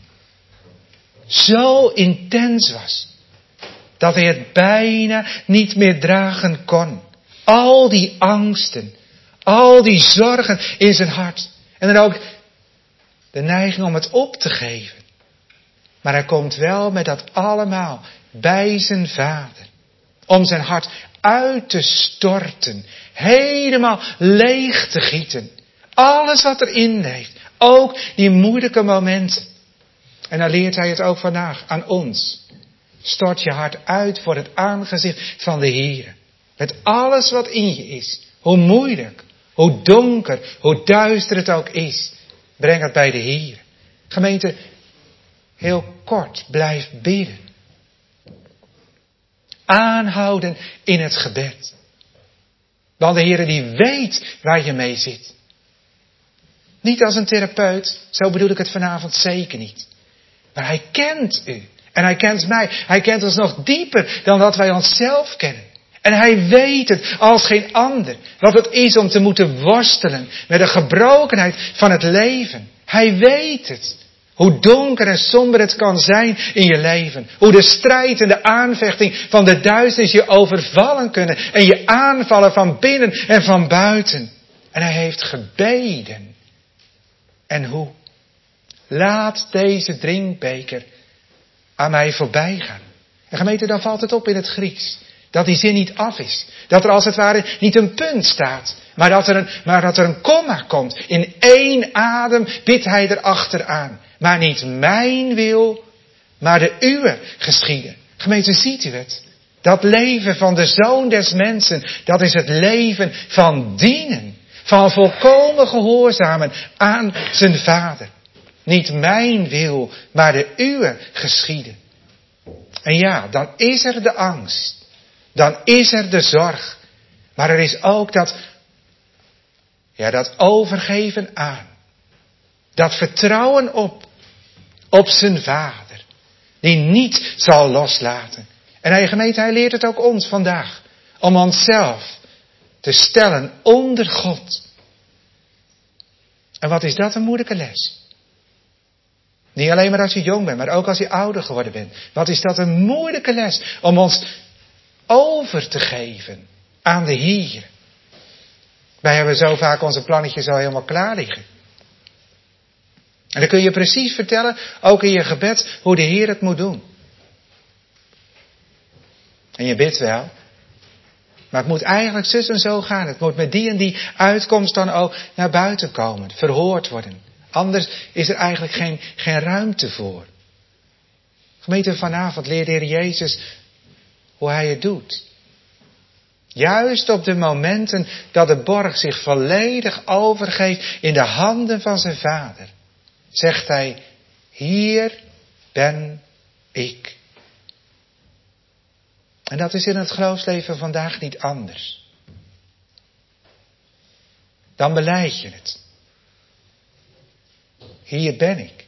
zo intens was, dat hij het bijna niet meer dragen kon. Al die angsten, al die zorgen in zijn hart. En dan ook de neiging om het op te geven. Maar hij komt wel met dat allemaal bij zijn Vader. Om zijn hart uit te storten. Helemaal leeg te gieten. Alles wat erin leeft. Ook die moeilijke momenten. En dan leert hij het ook vandaag aan ons. Stort je hart uit voor het aangezicht van de Heer. Met alles wat in je is. Hoe moeilijk, hoe donker, hoe duister het ook is. Breng het bij de Heer. Gemeente, heel kort, blijf bidden. Aanhouden in het gebed. Want de Heer die weet waar je mee zit. Niet als een therapeut, zo bedoel ik het vanavond zeker niet. Maar hij kent u. En hij kent mij. Hij kent ons nog dieper dan dat wij onszelf kennen. En hij weet het als geen ander. Wat het is om te moeten worstelen met de gebrokenheid van het leven. Hij weet het. Hoe donker en somber het kan zijn in je leven. Hoe de strijd en de aanvechting van de duisternis je overvallen kunnen. En je aanvallen van binnen en van buiten. En hij heeft gebeden. En hoe? Laat deze drinkbeker aan mij voorbij gaan. En gemeente, dan valt het op in het Grieks. Dat die zin niet af is. Dat er als het ware niet een punt staat. Maar dat er een, maar dat er een komma komt. In één adem bidt hij erachteraan. Maar niet mijn wil, maar de uwe geschieden. Gemeente, ziet u het? Dat leven van de Zoon des Mensen, dat is het leven van dienen. Van volkomen gehoorzamen aan zijn Vader. Niet mijn wil, maar de uwe geschieden. En ja, dan is er de angst. Dan is er de zorg. Maar er is ook dat, ja, dat overgeven aan. Dat vertrouwen op. Op zijn Vader. Die niet zal loslaten. En hij, gemeente, hij leert het ook ons vandaag. Om onszelf te stellen onder God. En wat is dat een moeilijke les. Niet alleen maar als je jong bent, maar ook als je ouder geworden bent. Wat is dat een moeilijke les. Om ons over te geven aan de Heer. Wij hebben zo vaak onze plannetjes al helemaal klaar liggen. En dan kun je precies vertellen, ook in je gebed, hoe de Heer het moet doen. En je bidt wel. Maar het moet eigenlijk zus en zo gaan. Het moet met die en die uitkomst dan ook naar buiten komen. Verhoord worden. Anders is er eigenlijk geen, geen ruimte voor. Gemeente, vanavond leert de Heer Jezus hoe hij het doet. Juist op de momenten dat de borg zich volledig overgeeft in de handen van zijn Vader. Zegt hij, hier ben ik. En dat is in het geloofsleven vandaag niet anders. Dan belijd je het. Hier ben ik.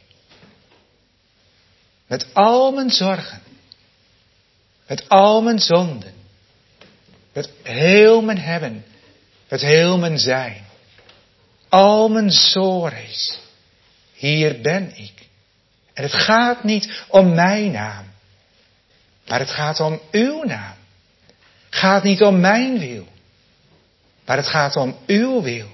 Met al mijn zorgen. Met al mijn zonden. Met heel mijn hebben. Met heel mijn zijn. Al mijn sores. Hier ben ik. En het gaat niet om mijn naam. Maar het gaat om uw naam. Het gaat niet om mijn wil. Maar het gaat om uw wil.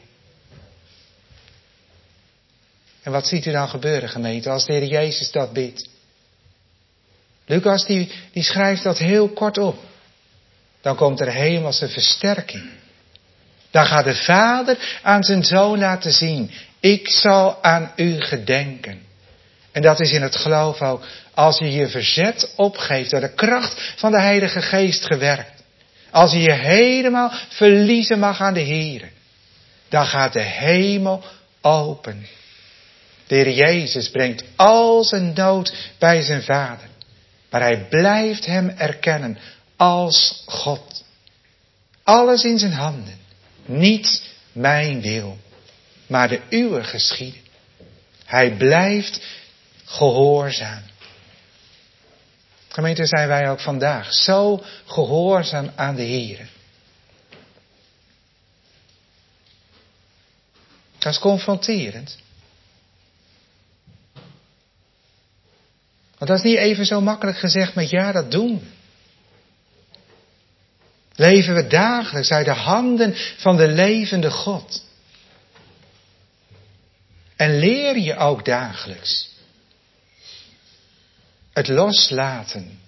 En wat ziet u dan gebeuren, gemeente, als de Heer Jezus dat bidt? Lucas die, die schrijft dat heel kort op. Dan komt er hemelse versterking. Dan gaat de Vader aan zijn Zoon laten zien. Ik zal aan u gedenken. En dat is in het geloof ook. Als je je verzet opgeeft door de kracht van de Heilige Geest gewerkt. Als je je helemaal verliezen mag aan de Heer. Dan gaat de hemel open. De Heer Jezus brengt al zijn nood bij zijn Vader. Maar hij blijft hem erkennen als God. Alles in zijn handen. Niet mijn wil, maar de uwe geschieden. Hij blijft gehoorzaam. Gemeente, zijn wij ook vandaag zo gehoorzaam aan de Heer. Dat is confronterend. Want dat is niet even zo makkelijk gezegd met ja, dat doen we. Leven we dagelijks uit de handen van de levende God. En leer je ook dagelijks het loslaten.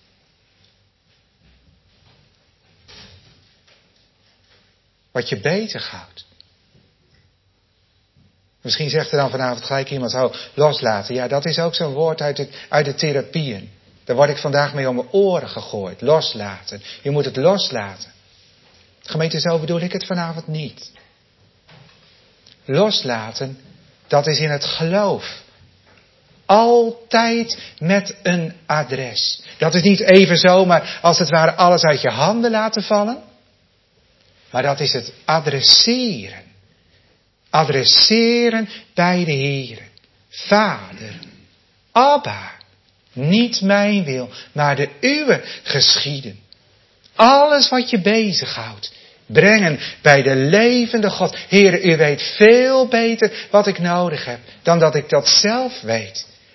Wat je bezighoudt. Misschien zegt er dan vanavond gelijk iemand, oh, loslaten. Ja, dat is ook zo'n woord uit, het, uit de therapieën. Daar word ik vandaag mee om mijn oren gegooid. Loslaten. Je moet het loslaten. Gemeente, zo bedoel ik het vanavond niet. Loslaten, dat is in het geloof. Altijd met een adres. Dat is niet even zomaar als het ware alles uit je handen laten vallen. Maar dat is het adresseren. Adresseren bij de Heer. Vader, Abba, niet mijn wil, maar de uwe geschieden. Alles wat je bezighoudt, brengen bij de levende God. Heer, u weet veel beter wat ik nodig heb dan dat ik dat zelf weet.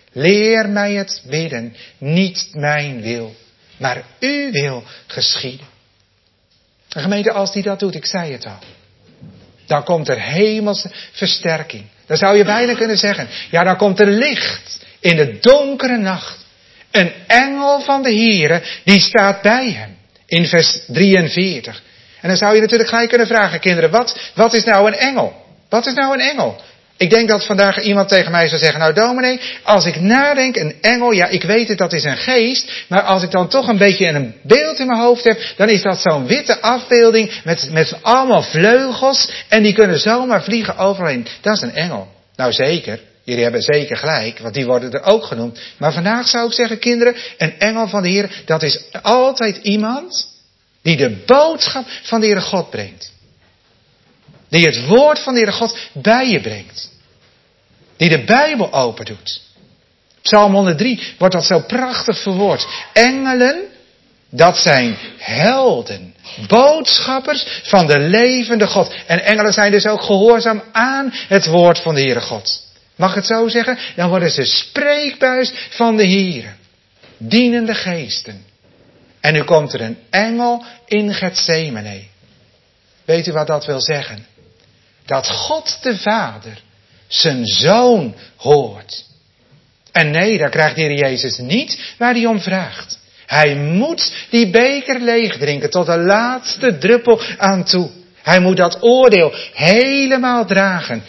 Leer mij het bidden, niet mijn wil, maar uw wil geschieden. Een gemeente, als die dat doet, ik zei het al, dan komt er hemelse versterking. Dan zou je bijna kunnen zeggen, ja, dan komt er licht in de donkere nacht. Een engel van de Heere, die staat bij hem. In vers drieënveertig. En dan zou je natuurlijk gelijk kunnen vragen, kinderen, wat, wat is nou een engel? Wat is nou een engel? Ik denk dat vandaag iemand tegen mij zou zeggen, nou dominee, als ik nadenk, een engel, ja ik weet het, dat is een geest, maar als ik dan toch een beetje een beeld in mijn hoofd heb, dan is dat zo'n witte afbeelding met, met allemaal vleugels en die kunnen zomaar vliegen overal heen. Dat is een engel. Nou zeker, jullie hebben zeker gelijk, want die worden er ook genoemd. Maar vandaag zou ik zeggen, kinderen, een engel van de Heer, dat is altijd iemand die de boodschap van de Heere God brengt. Die het woord van de Heere God bij je brengt. Die de Bijbel open doet. Psalm honderddrie wordt dat zo prachtig verwoord. Engelen, dat zijn helden. Boodschappers van de levende God. En engelen zijn dus ook gehoorzaam aan het woord van de Heere God. Mag ik het zo zeggen? Dan worden ze spreekbuis van de Heere. Dienende geesten. En nu komt er een engel in Getsemane. Weet u wat dat wil zeggen? Dat God de Vader zijn Zoon hoort. En nee, daar krijgt de Heer Jezus niet waar hij om vraagt. Hij moet die beker leeg drinken tot de laatste druppel aan toe. Hij moet dat oordeel helemaal dragen.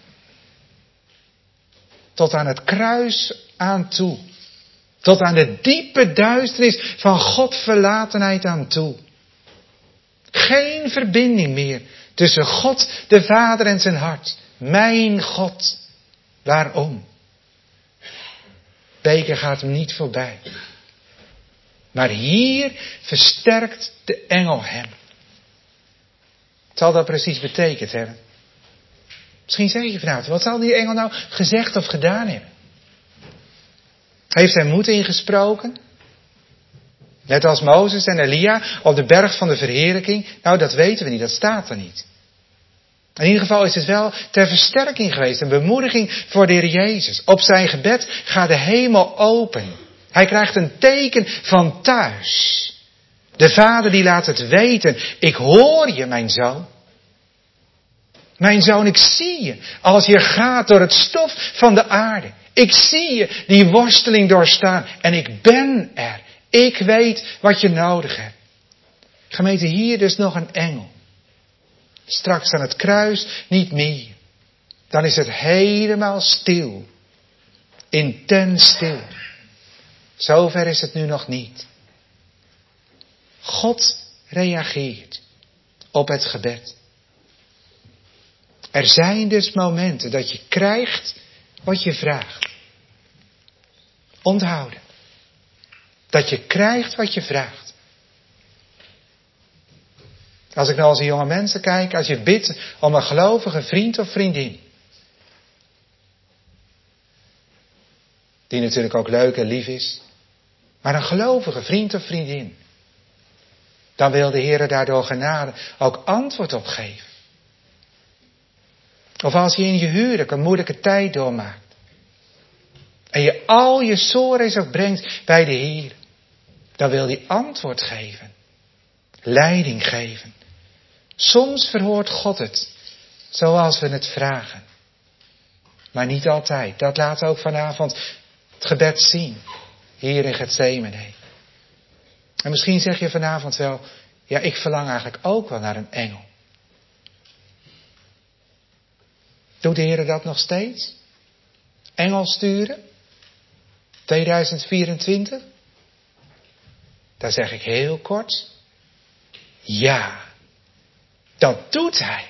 Tot aan het kruis aan toe. Tot aan de diepe duisternis van Godverlatenheid aan toe. Geen verbinding meer tussen God de Vader en zijn hart. Mijn God. Waarom? Beker gaat hem niet voorbij. Maar hier versterkt de engel hem. Wat zal dat precies betekend hebben? Misschien zeg je vanavond, wat zal die engel nou gezegd of gedaan hebben? Heeft hij moed ingesproken? Net als Mozes en Elia op de berg van de verheerlijking? Nou, dat weten we niet, dat staat er niet. In ieder geval is het wel ter versterking geweest, een bemoediging voor de Heer Jezus. Op zijn gebed gaat de hemel open. Hij krijgt een teken van thuis. De Vader die laat het weten, ik hoor je, mijn zoon. Mijn zoon, ik zie je als je gaat door het stof van de aarde. Ik zie je die worsteling doorstaan en ik ben er. Ik weet wat je nodig hebt. Gemeente, hier dus nog een engel. Straks aan het kruis niet meer. Dan is het helemaal stil. Intens stil. Zover is het nu nog niet. God reageert op het gebed. Er zijn dus momenten dat je krijgt wat je vraagt. Onthouden. Dat je krijgt wat je vraagt. Als ik nou als die jonge mensen kijk, als je bidt om een gelovige vriend of vriendin. Die natuurlijk ook leuk en lief is. Maar een gelovige vriend of vriendin. Dan wil de Heer daardoor genade ook antwoord op geven. Of als je in je huwelijk een moeilijke tijd doormaakt. En je al je sores ook brengt bij de Heer. Dan wil hij antwoord geven. Leiding geven. Soms verhoort God het. Zoals we het vragen. Maar niet altijd. Dat laat ook vanavond het gebed zien. Hier in Getsemane. En misschien zeg je vanavond wel. Ja, ik verlang eigenlijk ook wel naar een engel. Doet de Heer dat nog steeds? Engel sturen? tweeduizend vierentwintig? Daar zeg ik heel kort. Ja, dat doet hij.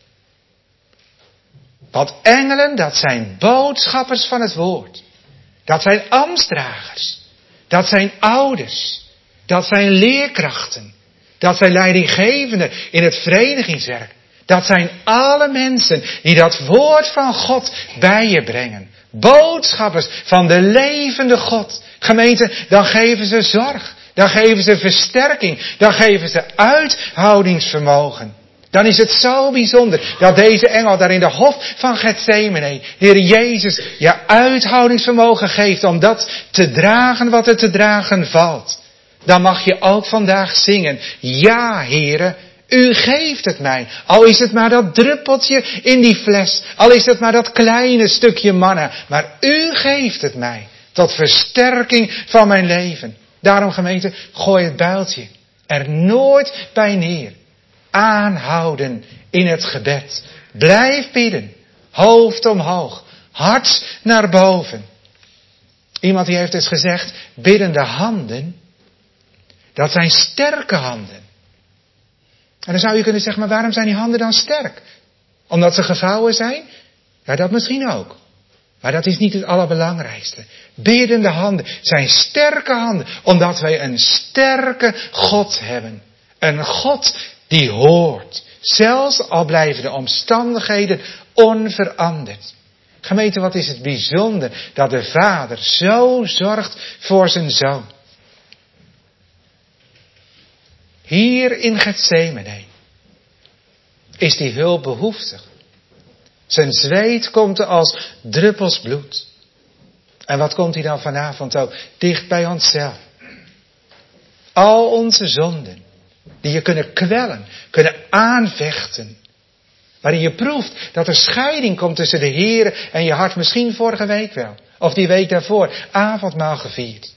Want engelen, dat zijn boodschappers van het woord. Dat zijn ambtsdragers. Dat zijn ouders. Dat zijn leerkrachten. Dat zijn leidinggevenden in het verenigingswerk. Dat zijn alle mensen die dat woord van God bij je brengen. Boodschappers van de levende God. Gemeente, dan geven ze zorg. Dan geven ze versterking. Dan geven ze uithoudingsvermogen. Dan is het zo bijzonder dat deze engel daar in de hof van Getsemane, Heer Jezus, je uithoudingsvermogen geeft om dat te dragen wat er te dragen valt. Dan mag je ook vandaag zingen, ja Heere, u geeft het mij. Al is het maar dat druppeltje in die fles, al is het maar dat kleine stukje manna, maar u geeft het mij tot versterking van mijn leven. Daarom gemeente, gooi het builtje er nooit bij neer. Aanhouden in het gebed. Blijf bidden. Hoofd omhoog. Hart naar boven. Iemand die heeft eens gezegd, biddende handen, dat zijn sterke handen. En dan zou je kunnen zeggen, maar waarom zijn die handen dan sterk? Omdat ze gevouwen zijn? Ja, dat misschien ook. Maar dat is niet het allerbelangrijkste. Biddende handen zijn sterke handen, omdat wij een sterke God hebben. Een God die hoort, zelfs al blijven de omstandigheden onveranderd. Gemeente, wat is het bijzonder dat de Vader zo zorgt voor zijn Zoon. Hier in Getsemane is die hulp behoeftig. Zijn zweet komt er als druppels bloed. En wat komt hij dan vanavond ook? Dicht bij onszelf. Al onze zonden, die je kunnen kwellen, kunnen aanvechten. Waarin je proeft dat er scheiding komt tussen de Heere en je hart. Misschien vorige week wel. Of die week daarvoor. Avondmaal gevierd.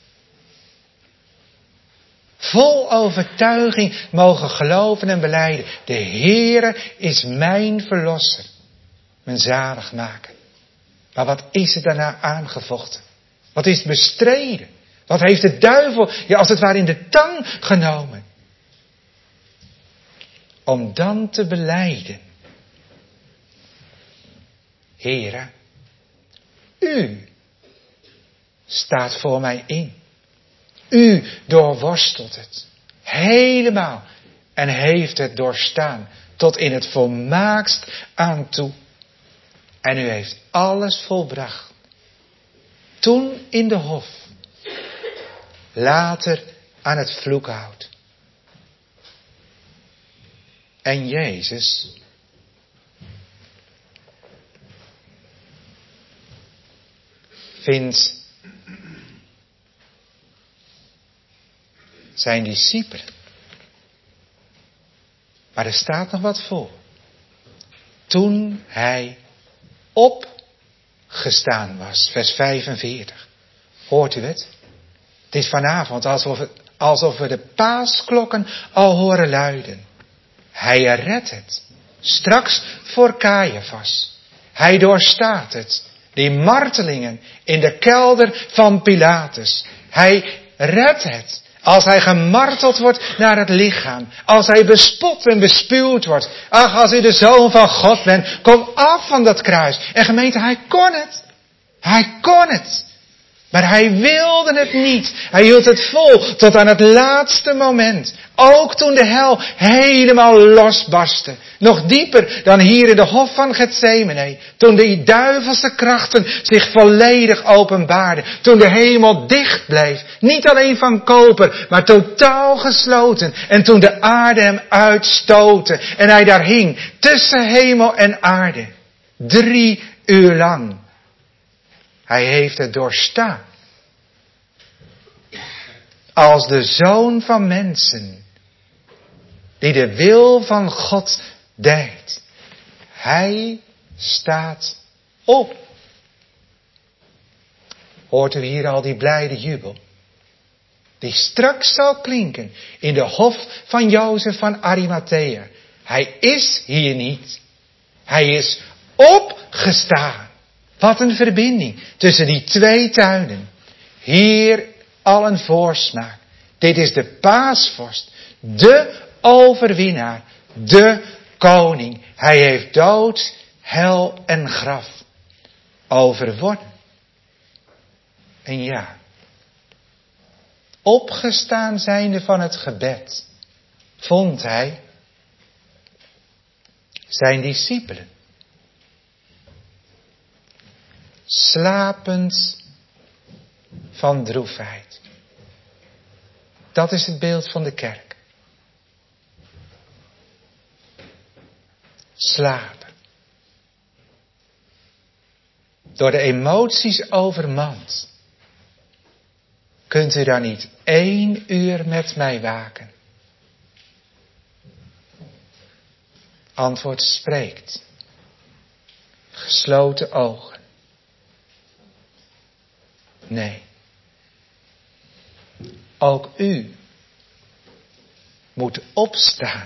Vol overtuiging mogen geloven en belijden. De Heere is mijn verlosser. Mijn zaligmaker. Maar wat is er daarna aangevochten? Wat is bestreden? Wat heeft de duivel je als het ware in de tang genomen? Om dan te belijden. Heere, u staat voor mij in. U doorworstelt het. Helemaal. En heeft het doorstaan. Tot in het volmaakst aan toe. En u heeft alles volbracht. Toen in de hof. Later aan het vloekhout. En Jezus vindt zijn discipelen. Maar er staat nog wat voor. Toen hij opgestaan was, vers vijfenveertig. Hoort u het? Het is vanavond alsof, het, alsof we de paasklokken al horen luiden. Hij redt het. Straks voor Caiaphas. Hij doorstaat het. Die martelingen in de kelder van Pilatus. Hij redt het. Als hij gemarteld wordt naar het lichaam. Als hij bespot en bespuwd wordt. Ach, als u de Zoon van God bent, kom af van dat kruis. En gemeente, hij kon het. Hij kon het. Maar hij wilde het niet. Hij hield het vol tot aan het laatste moment. Ook toen de hel helemaal losbarstte. Nog dieper dan hier in de hof van Getsemane. Toen die duivelse krachten zich volledig openbaarden. Toen de hemel dicht bleef. Niet alleen van koper, maar totaal gesloten. En toen de aarde hem uitstootte. En hij daar hing tussen hemel en aarde. Drie uur lang. Hij heeft het doorstaan. Als de Zoon van mensen. Die de wil van God deed. Hij staat op. Hoort u hier al die blijde jubel? Die straks zal klinken in de hof van Jozef van Arimathea. Hij is hier niet. Hij is opgestaan. Wat een verbinding tussen die twee tuinen. Hier al een voorsmaak. Dit is de paasvorst. De overwinnaar. De koning. Hij heeft dood, hel en graf overwonnen. En ja, opgestaan zijnde van het gebed, vond hij zijn discipelen slapend van droefheid. Dat is het beeld van de kerk. slapen. Door de emoties overmand. Kunt u dan niet één uur met mij waken? Antwoord spreekt. Gesloten ogen. Nee. Ook u moet opstaan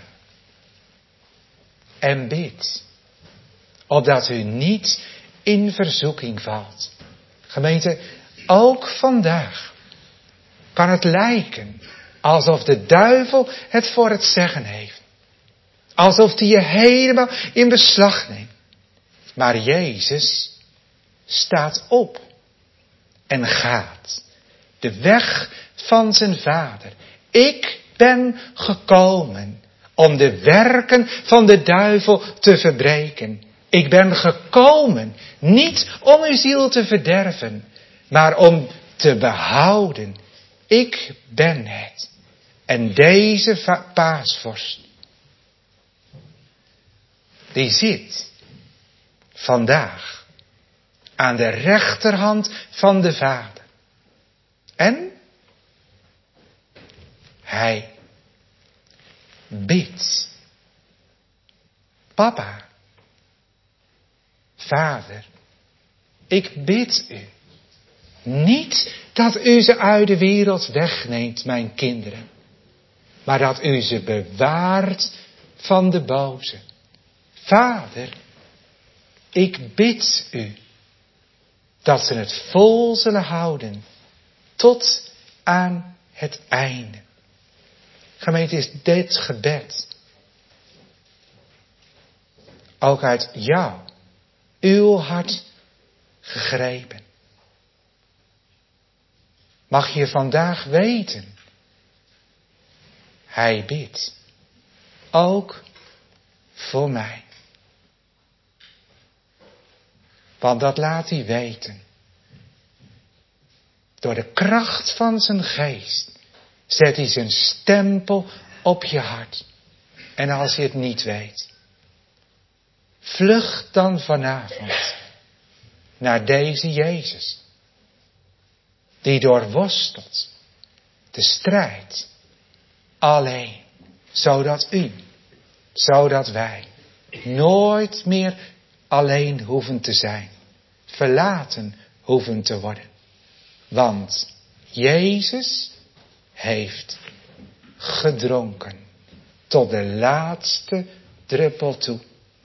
en bid, opdat u niet in verzoeking valt. Gemeente, ook vandaag kan het lijken alsof de duivel het voor het zeggen heeft. Alsof hij je helemaal in beslag neemt. Maar Jezus staat op en gaat de weg van zijn Vader. Ik ben gekomen om de werken van de duivel te verbreken. Ik ben gekomen niet om uw ziel te verderven, maar om te behouden. Ik ben het. En deze paasvorst, die zit vandaag aan de rechterhand van de Vader. En hij bidt. Papa, Vader, ik bid u. Niet dat u ze uit de wereld wegneemt, mijn kinderen. Maar dat u ze bewaart van de boze. Vader, ik bid u. Dat ze het vol zullen houden. Tot aan het einde. Gemeente, is dit gebed ook uit jou, uw hart gegrepen? Mag je vandaag weten, hij bidt ook voor mij. Want dat laat hij weten. Door de kracht van zijn geest zet hij zijn stempel op je hart. En als je het niet weet, vlucht dan vanavond naar deze Jezus. Die doorworstelt de strijd alleen. Zodat u, zodat wij nooit meer alleen hoeven te zijn. Verlaten hoeven te worden. Want Jezus heeft gedronken tot de laatste druppel toe.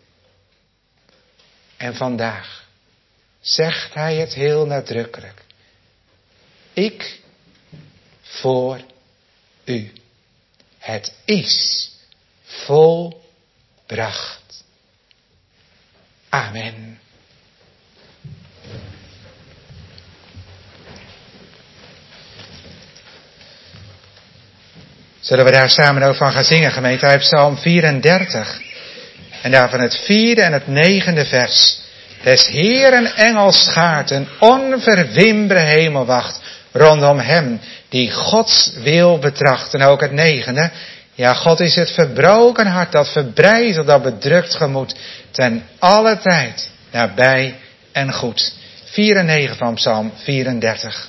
En vandaag zegt hij het heel nadrukkelijk. Ik voor u. Het is volbracht. Amen. Zullen we daar samen ook van gaan zingen, gemeente, uit Psalm vierendertig. En daarvan het vierde en het negende vers. Des Heeren engelschaart een onverwimbare hemelwacht rondom hem die Gods wil betracht. En ook het negende. Ja, God is het verbroken hart, dat verbrijzelt, dat bedrukt gemoed, ten alle tijd nabij en goed. vier en negen van Psalm vierendertig.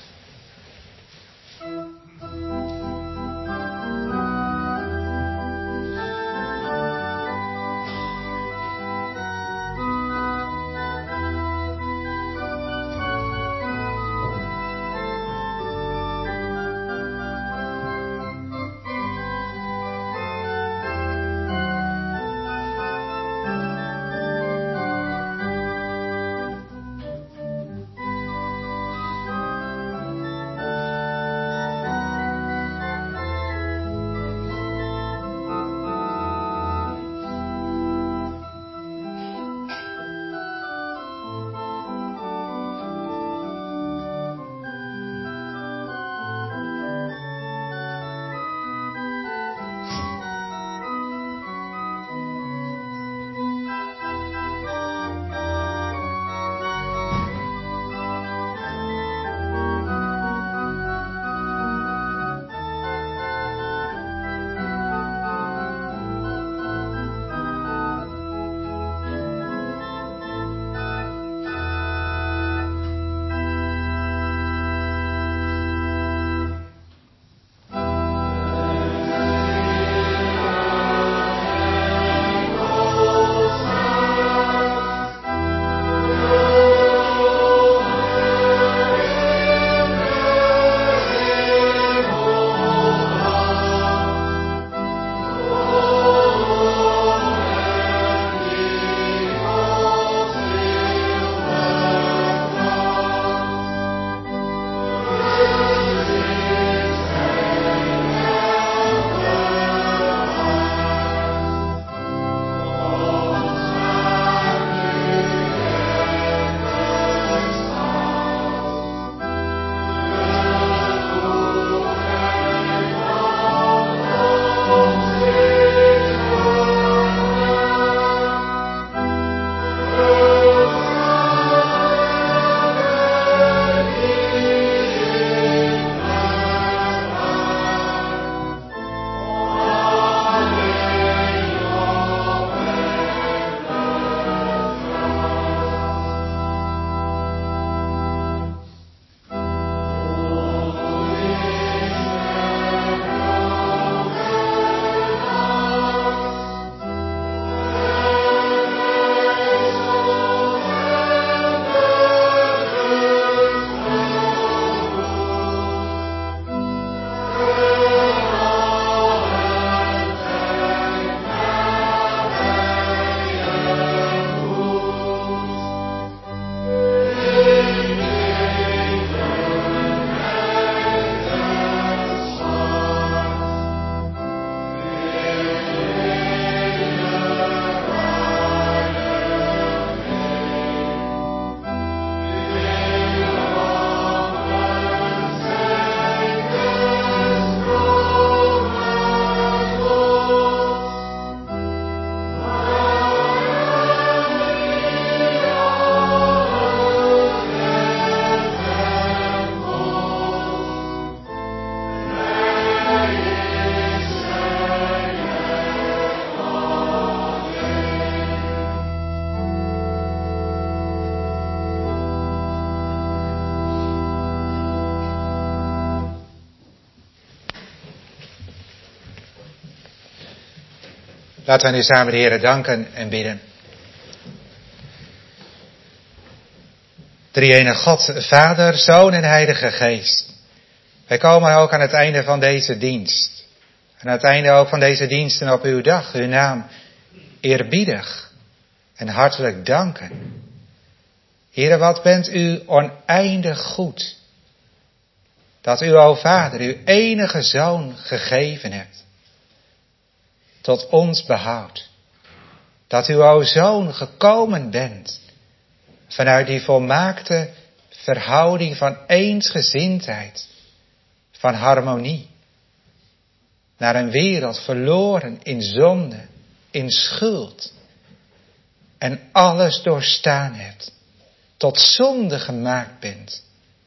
Laten we nu samen de Heere danken en bidden. Drie-enige God, Vader, Zoon en Heilige Geest. Wij komen ook aan het einde van deze dienst. En aan het einde ook van deze diensten op uw dag, uw naam, eerbiedig en hartelijk danken. Heere, wat bent u oneindig goed. Dat u, o Vader, uw enige Zoon gegeven hebt. Tot ons behoud. Dat u, o Zoon, gekomen bent. Vanuit die volmaakte verhouding van eensgezindheid. Van harmonie. Naar een wereld verloren in zonde, in schuld. En alles doorstaan hebt. Tot zonde gemaakt bent.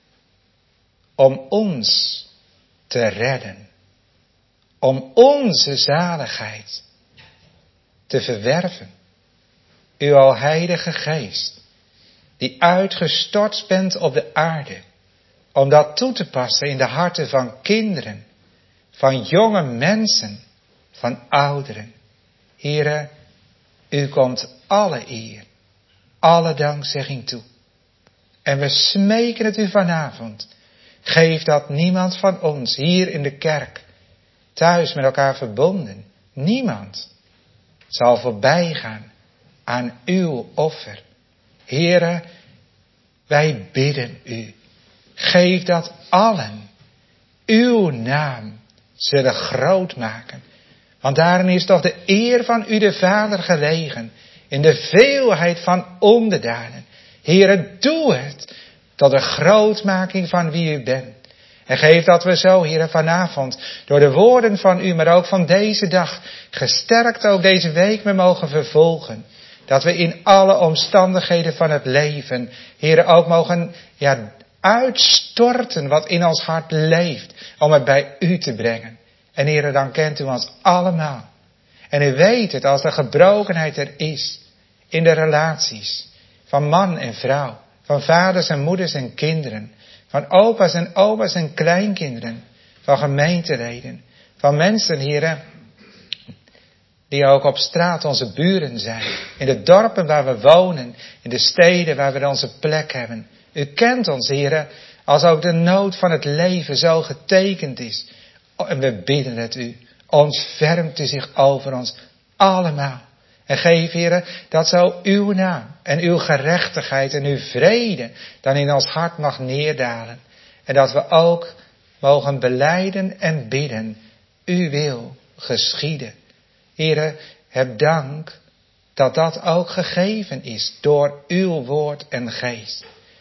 Om ons te redden. Om onze zaligheid te verwerven. U, o Heilige Geest, die uitgestort bent op de aarde, om dat toe te passen in de harten van kinderen, van jonge mensen, van ouderen. Heere, u komt alle eer, alle dankzegging toe. En we smeken het u vanavond. Geef dat niemand van ons hier in de kerk, thuis met elkaar verbonden, niemand zal voorbijgaan aan uw offer. Heere, wij bidden u, geef dat allen uw naam zullen groot maken. Want daarin is toch de eer van u de Vader gelegen, in de veelheid van onderdanen. Heere, doe het tot de grootmaking van wie u bent. En geef dat we zo, Heere, vanavond, door de woorden van u, maar ook van deze dag, gesterkt ook deze week mee mogen vervolgen. Dat we in alle omstandigheden van het leven, Heere, ook mogen ja, uitstorten wat in ons hart leeft, om het bij u te brengen. En Heere, dan kent u ons allemaal. En u weet het, als er gebrokenheid er is, in de relaties, van man en vrouw, van vaders en moeders en kinderen, van opa's en oma's en kleinkinderen, van gemeenteleden, van mensen, Heere, die ook op straat onze buren zijn, in de dorpen waar we wonen, in de steden waar we onze plek hebben. U kent ons, Heere, als ook de nood van het leven zo getekend is. En we bidden het u, ontfermt u zich over ons allemaal. En geef, Heere, dat zo uw naam en uw gerechtigheid en uw vrede dan in ons hart mag neerdalen. En dat we ook mogen belijden en bidden, uw wil geschieden. Heere, heb dank dat dat ook gegeven is door uw woord en geest.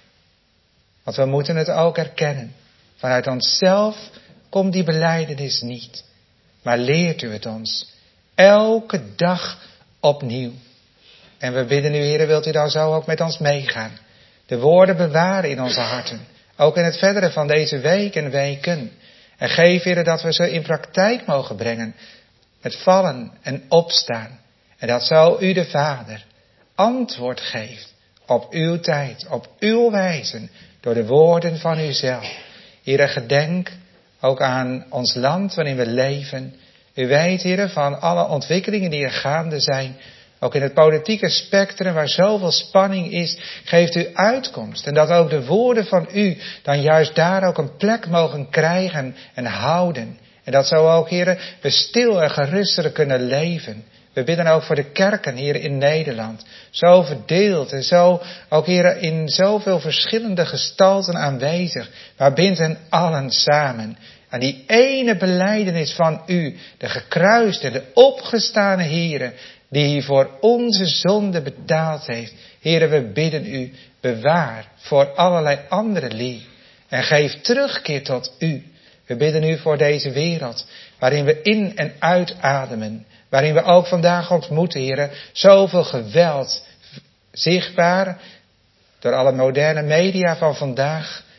Want we moeten het ook erkennen. Vanuit onszelf komt die belijdenis niet. Maar leert u het ons elke dag opnieuw. En we bidden u, Heere, wilt u dan zo ook met ons meegaan. De woorden bewaren in onze harten. Ook in het verdere van deze week en weken. En geef, Heere, dat we ze in praktijk mogen brengen. Het vallen en opstaan. En dat zo u de Vader antwoord geeft op uw tijd, op uw wijze, door de woorden van uzelf. Heere, gedenk ook aan ons land waarin we leven. U weet, Heere, van alle ontwikkelingen die er gaande zijn. Ook in het politieke spectrum waar zoveel spanning is, geeft u uitkomst. En dat ook de woorden van u dan juist daar ook een plek mogen krijgen en houden. En dat zo ook, Heere, we stil en geruster kunnen leven. We bidden ook voor de kerken hier in Nederland. Zo verdeeld en zo ook, Heere, in zoveel verschillende gestalten aanwezig. Maar bindt hen allen samen. En die ene belijdenis van u, de gekruiste, de opgestane Heere, die voor onze zonde betaald heeft. Heere, we bidden u, bewaar voor allerlei andere leer. En geef terugkeer tot u. We bidden u voor deze wereld, waarin we in- en uitademen. Waarin we ook vandaag ontmoeten, Heere, zoveel geweld zichtbaar door alle moderne media van vandaag.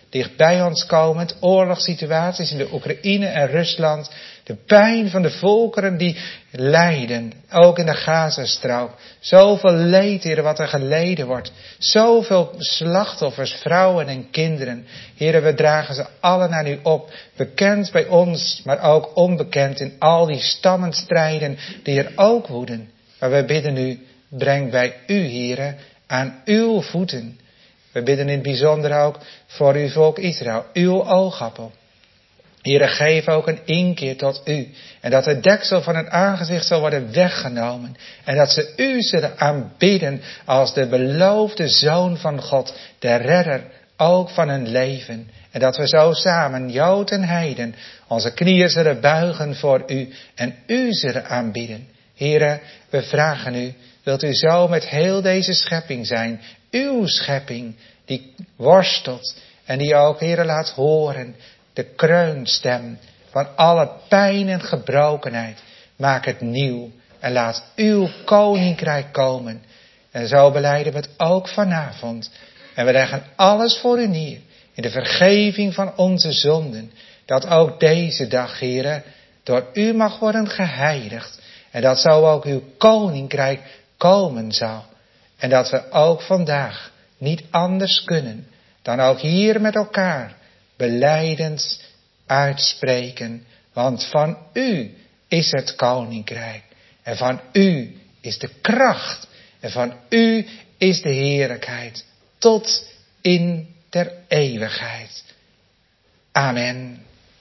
dicht bij ons komend. Oorlogssituaties in de Oekraïne en Rusland. De pijn van de volkeren die lijden. Ook in de Gazastrook. Zoveel leed, Heer, wat er geleden wordt. Zoveel slachtoffers, vrouwen en kinderen. Heer, we dragen ze allen aan u op. Bekend bij ons, maar ook onbekend in al die stammenstrijden die er ook woeden. Maar we bidden u, breng bij u, Heer, aan uw voeten. We bidden in het bijzonder ook voor uw volk Israël, uw oogappel. Heere, geef ook een inkeer tot u. En dat het deksel van het aangezicht zal worden weggenomen. En dat ze u zullen aanbidden als de beloofde Zoon van God, de redder ook van hun leven. En dat we zo samen, Jood en heiden, onze knieën zullen buigen voor u en u zullen aanbidden. Heere, we vragen u, wilt u zo met heel deze schepping zijn, uw schepping, die worstelt en die ook, Heere, laat horen de kreunstem van alle pijn en gebrokenheid. Maak het nieuw en laat uw koninkrijk komen. En zo belijden we het ook vanavond. En we leggen alles voor u neer in de vergeving van onze zonden. Dat ook deze dag, Heere, door u mag worden geheiligd. En dat zo ook uw koninkrijk komen zal. En dat we ook vandaag niet anders kunnen dan ook hier met elkaar belijdend uitspreken. Want van u is het koninkrijk. En van u is de kracht. En van u is de heerlijkheid. Tot in der eeuwigheid. Amen.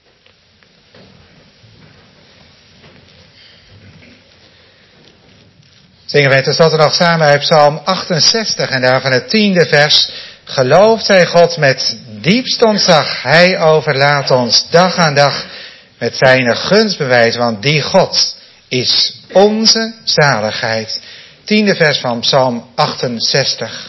Zingen wij tenslotte nog samen uit Psalm achtenzestig en daarvan het tiende vers. Gelooft zij God met diepst ontzag. Hij overlaat ons dag aan dag met zijn gunstbewijs. Want die God is onze zaligheid. Tiende vers van Psalm achtenzestig.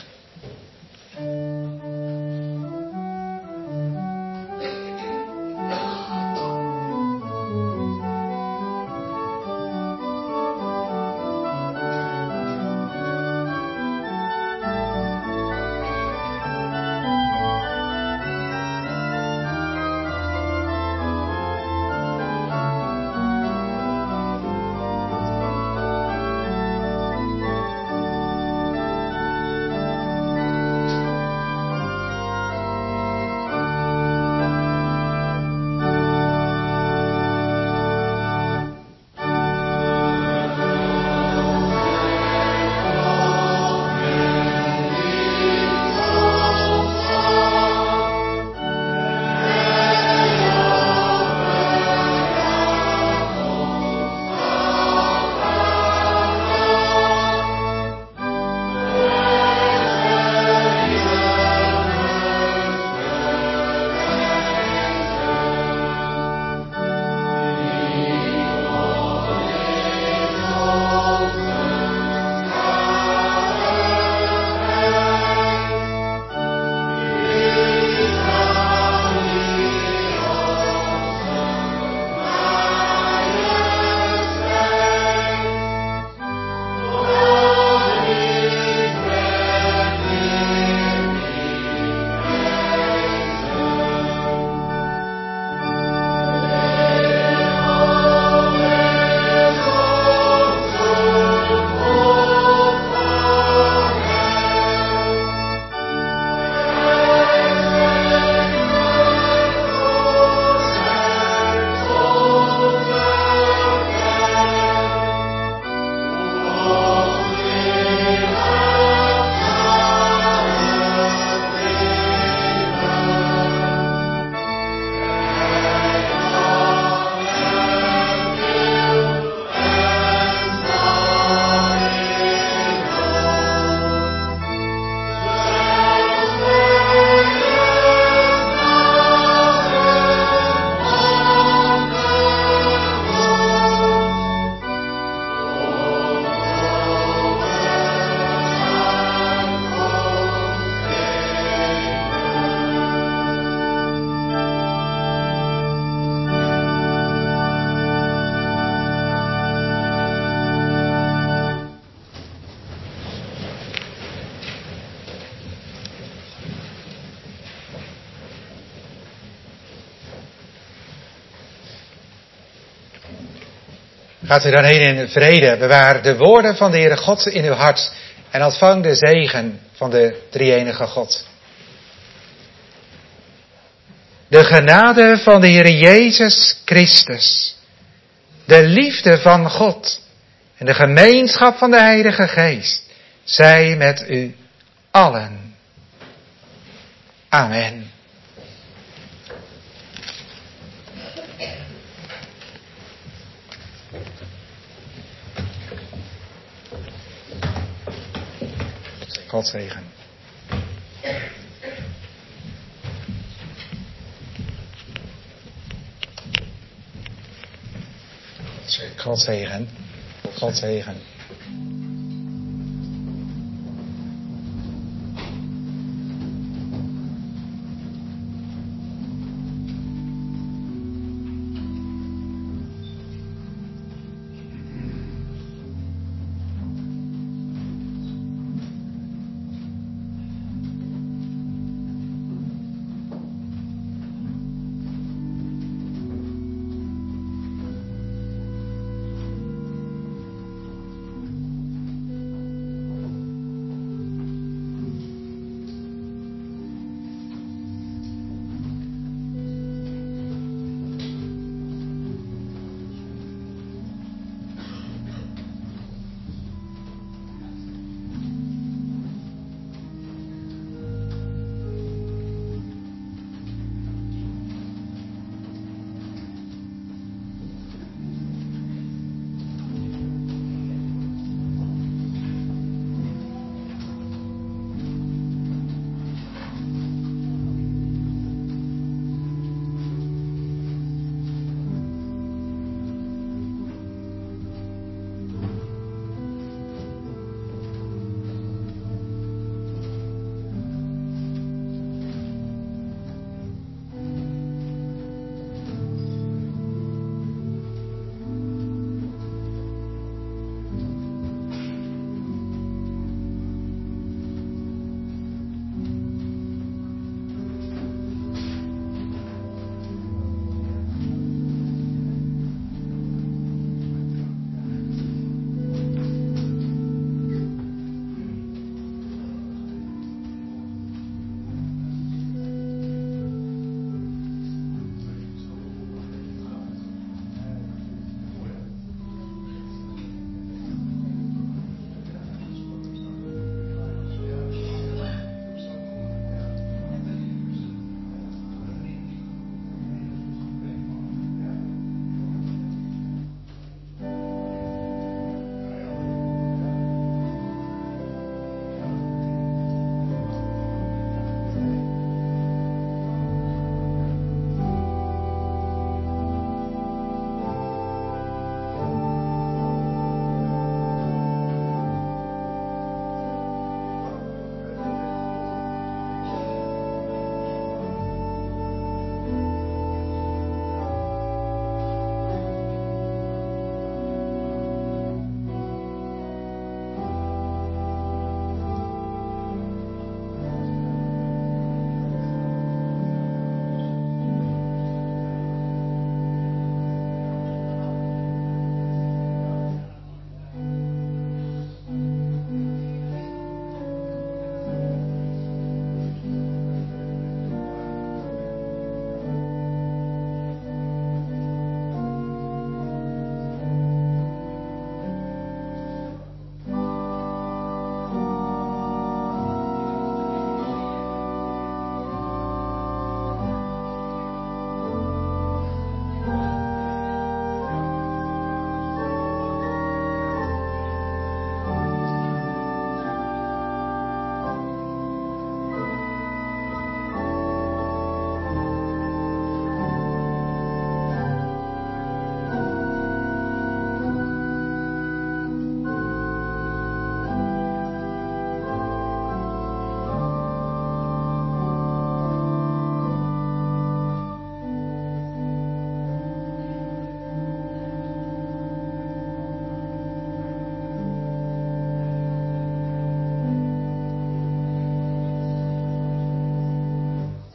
Gaat u dan heen in vrede, bewaar de woorden van de Heere God in uw hart en ontvang de zegen van de drie-enige God. De genade van de Heere Jezus Christus, de liefde van God en de gemeenschap van de Heilige Geest zij met u allen. Amen. God zegen. God zegen. God zegen.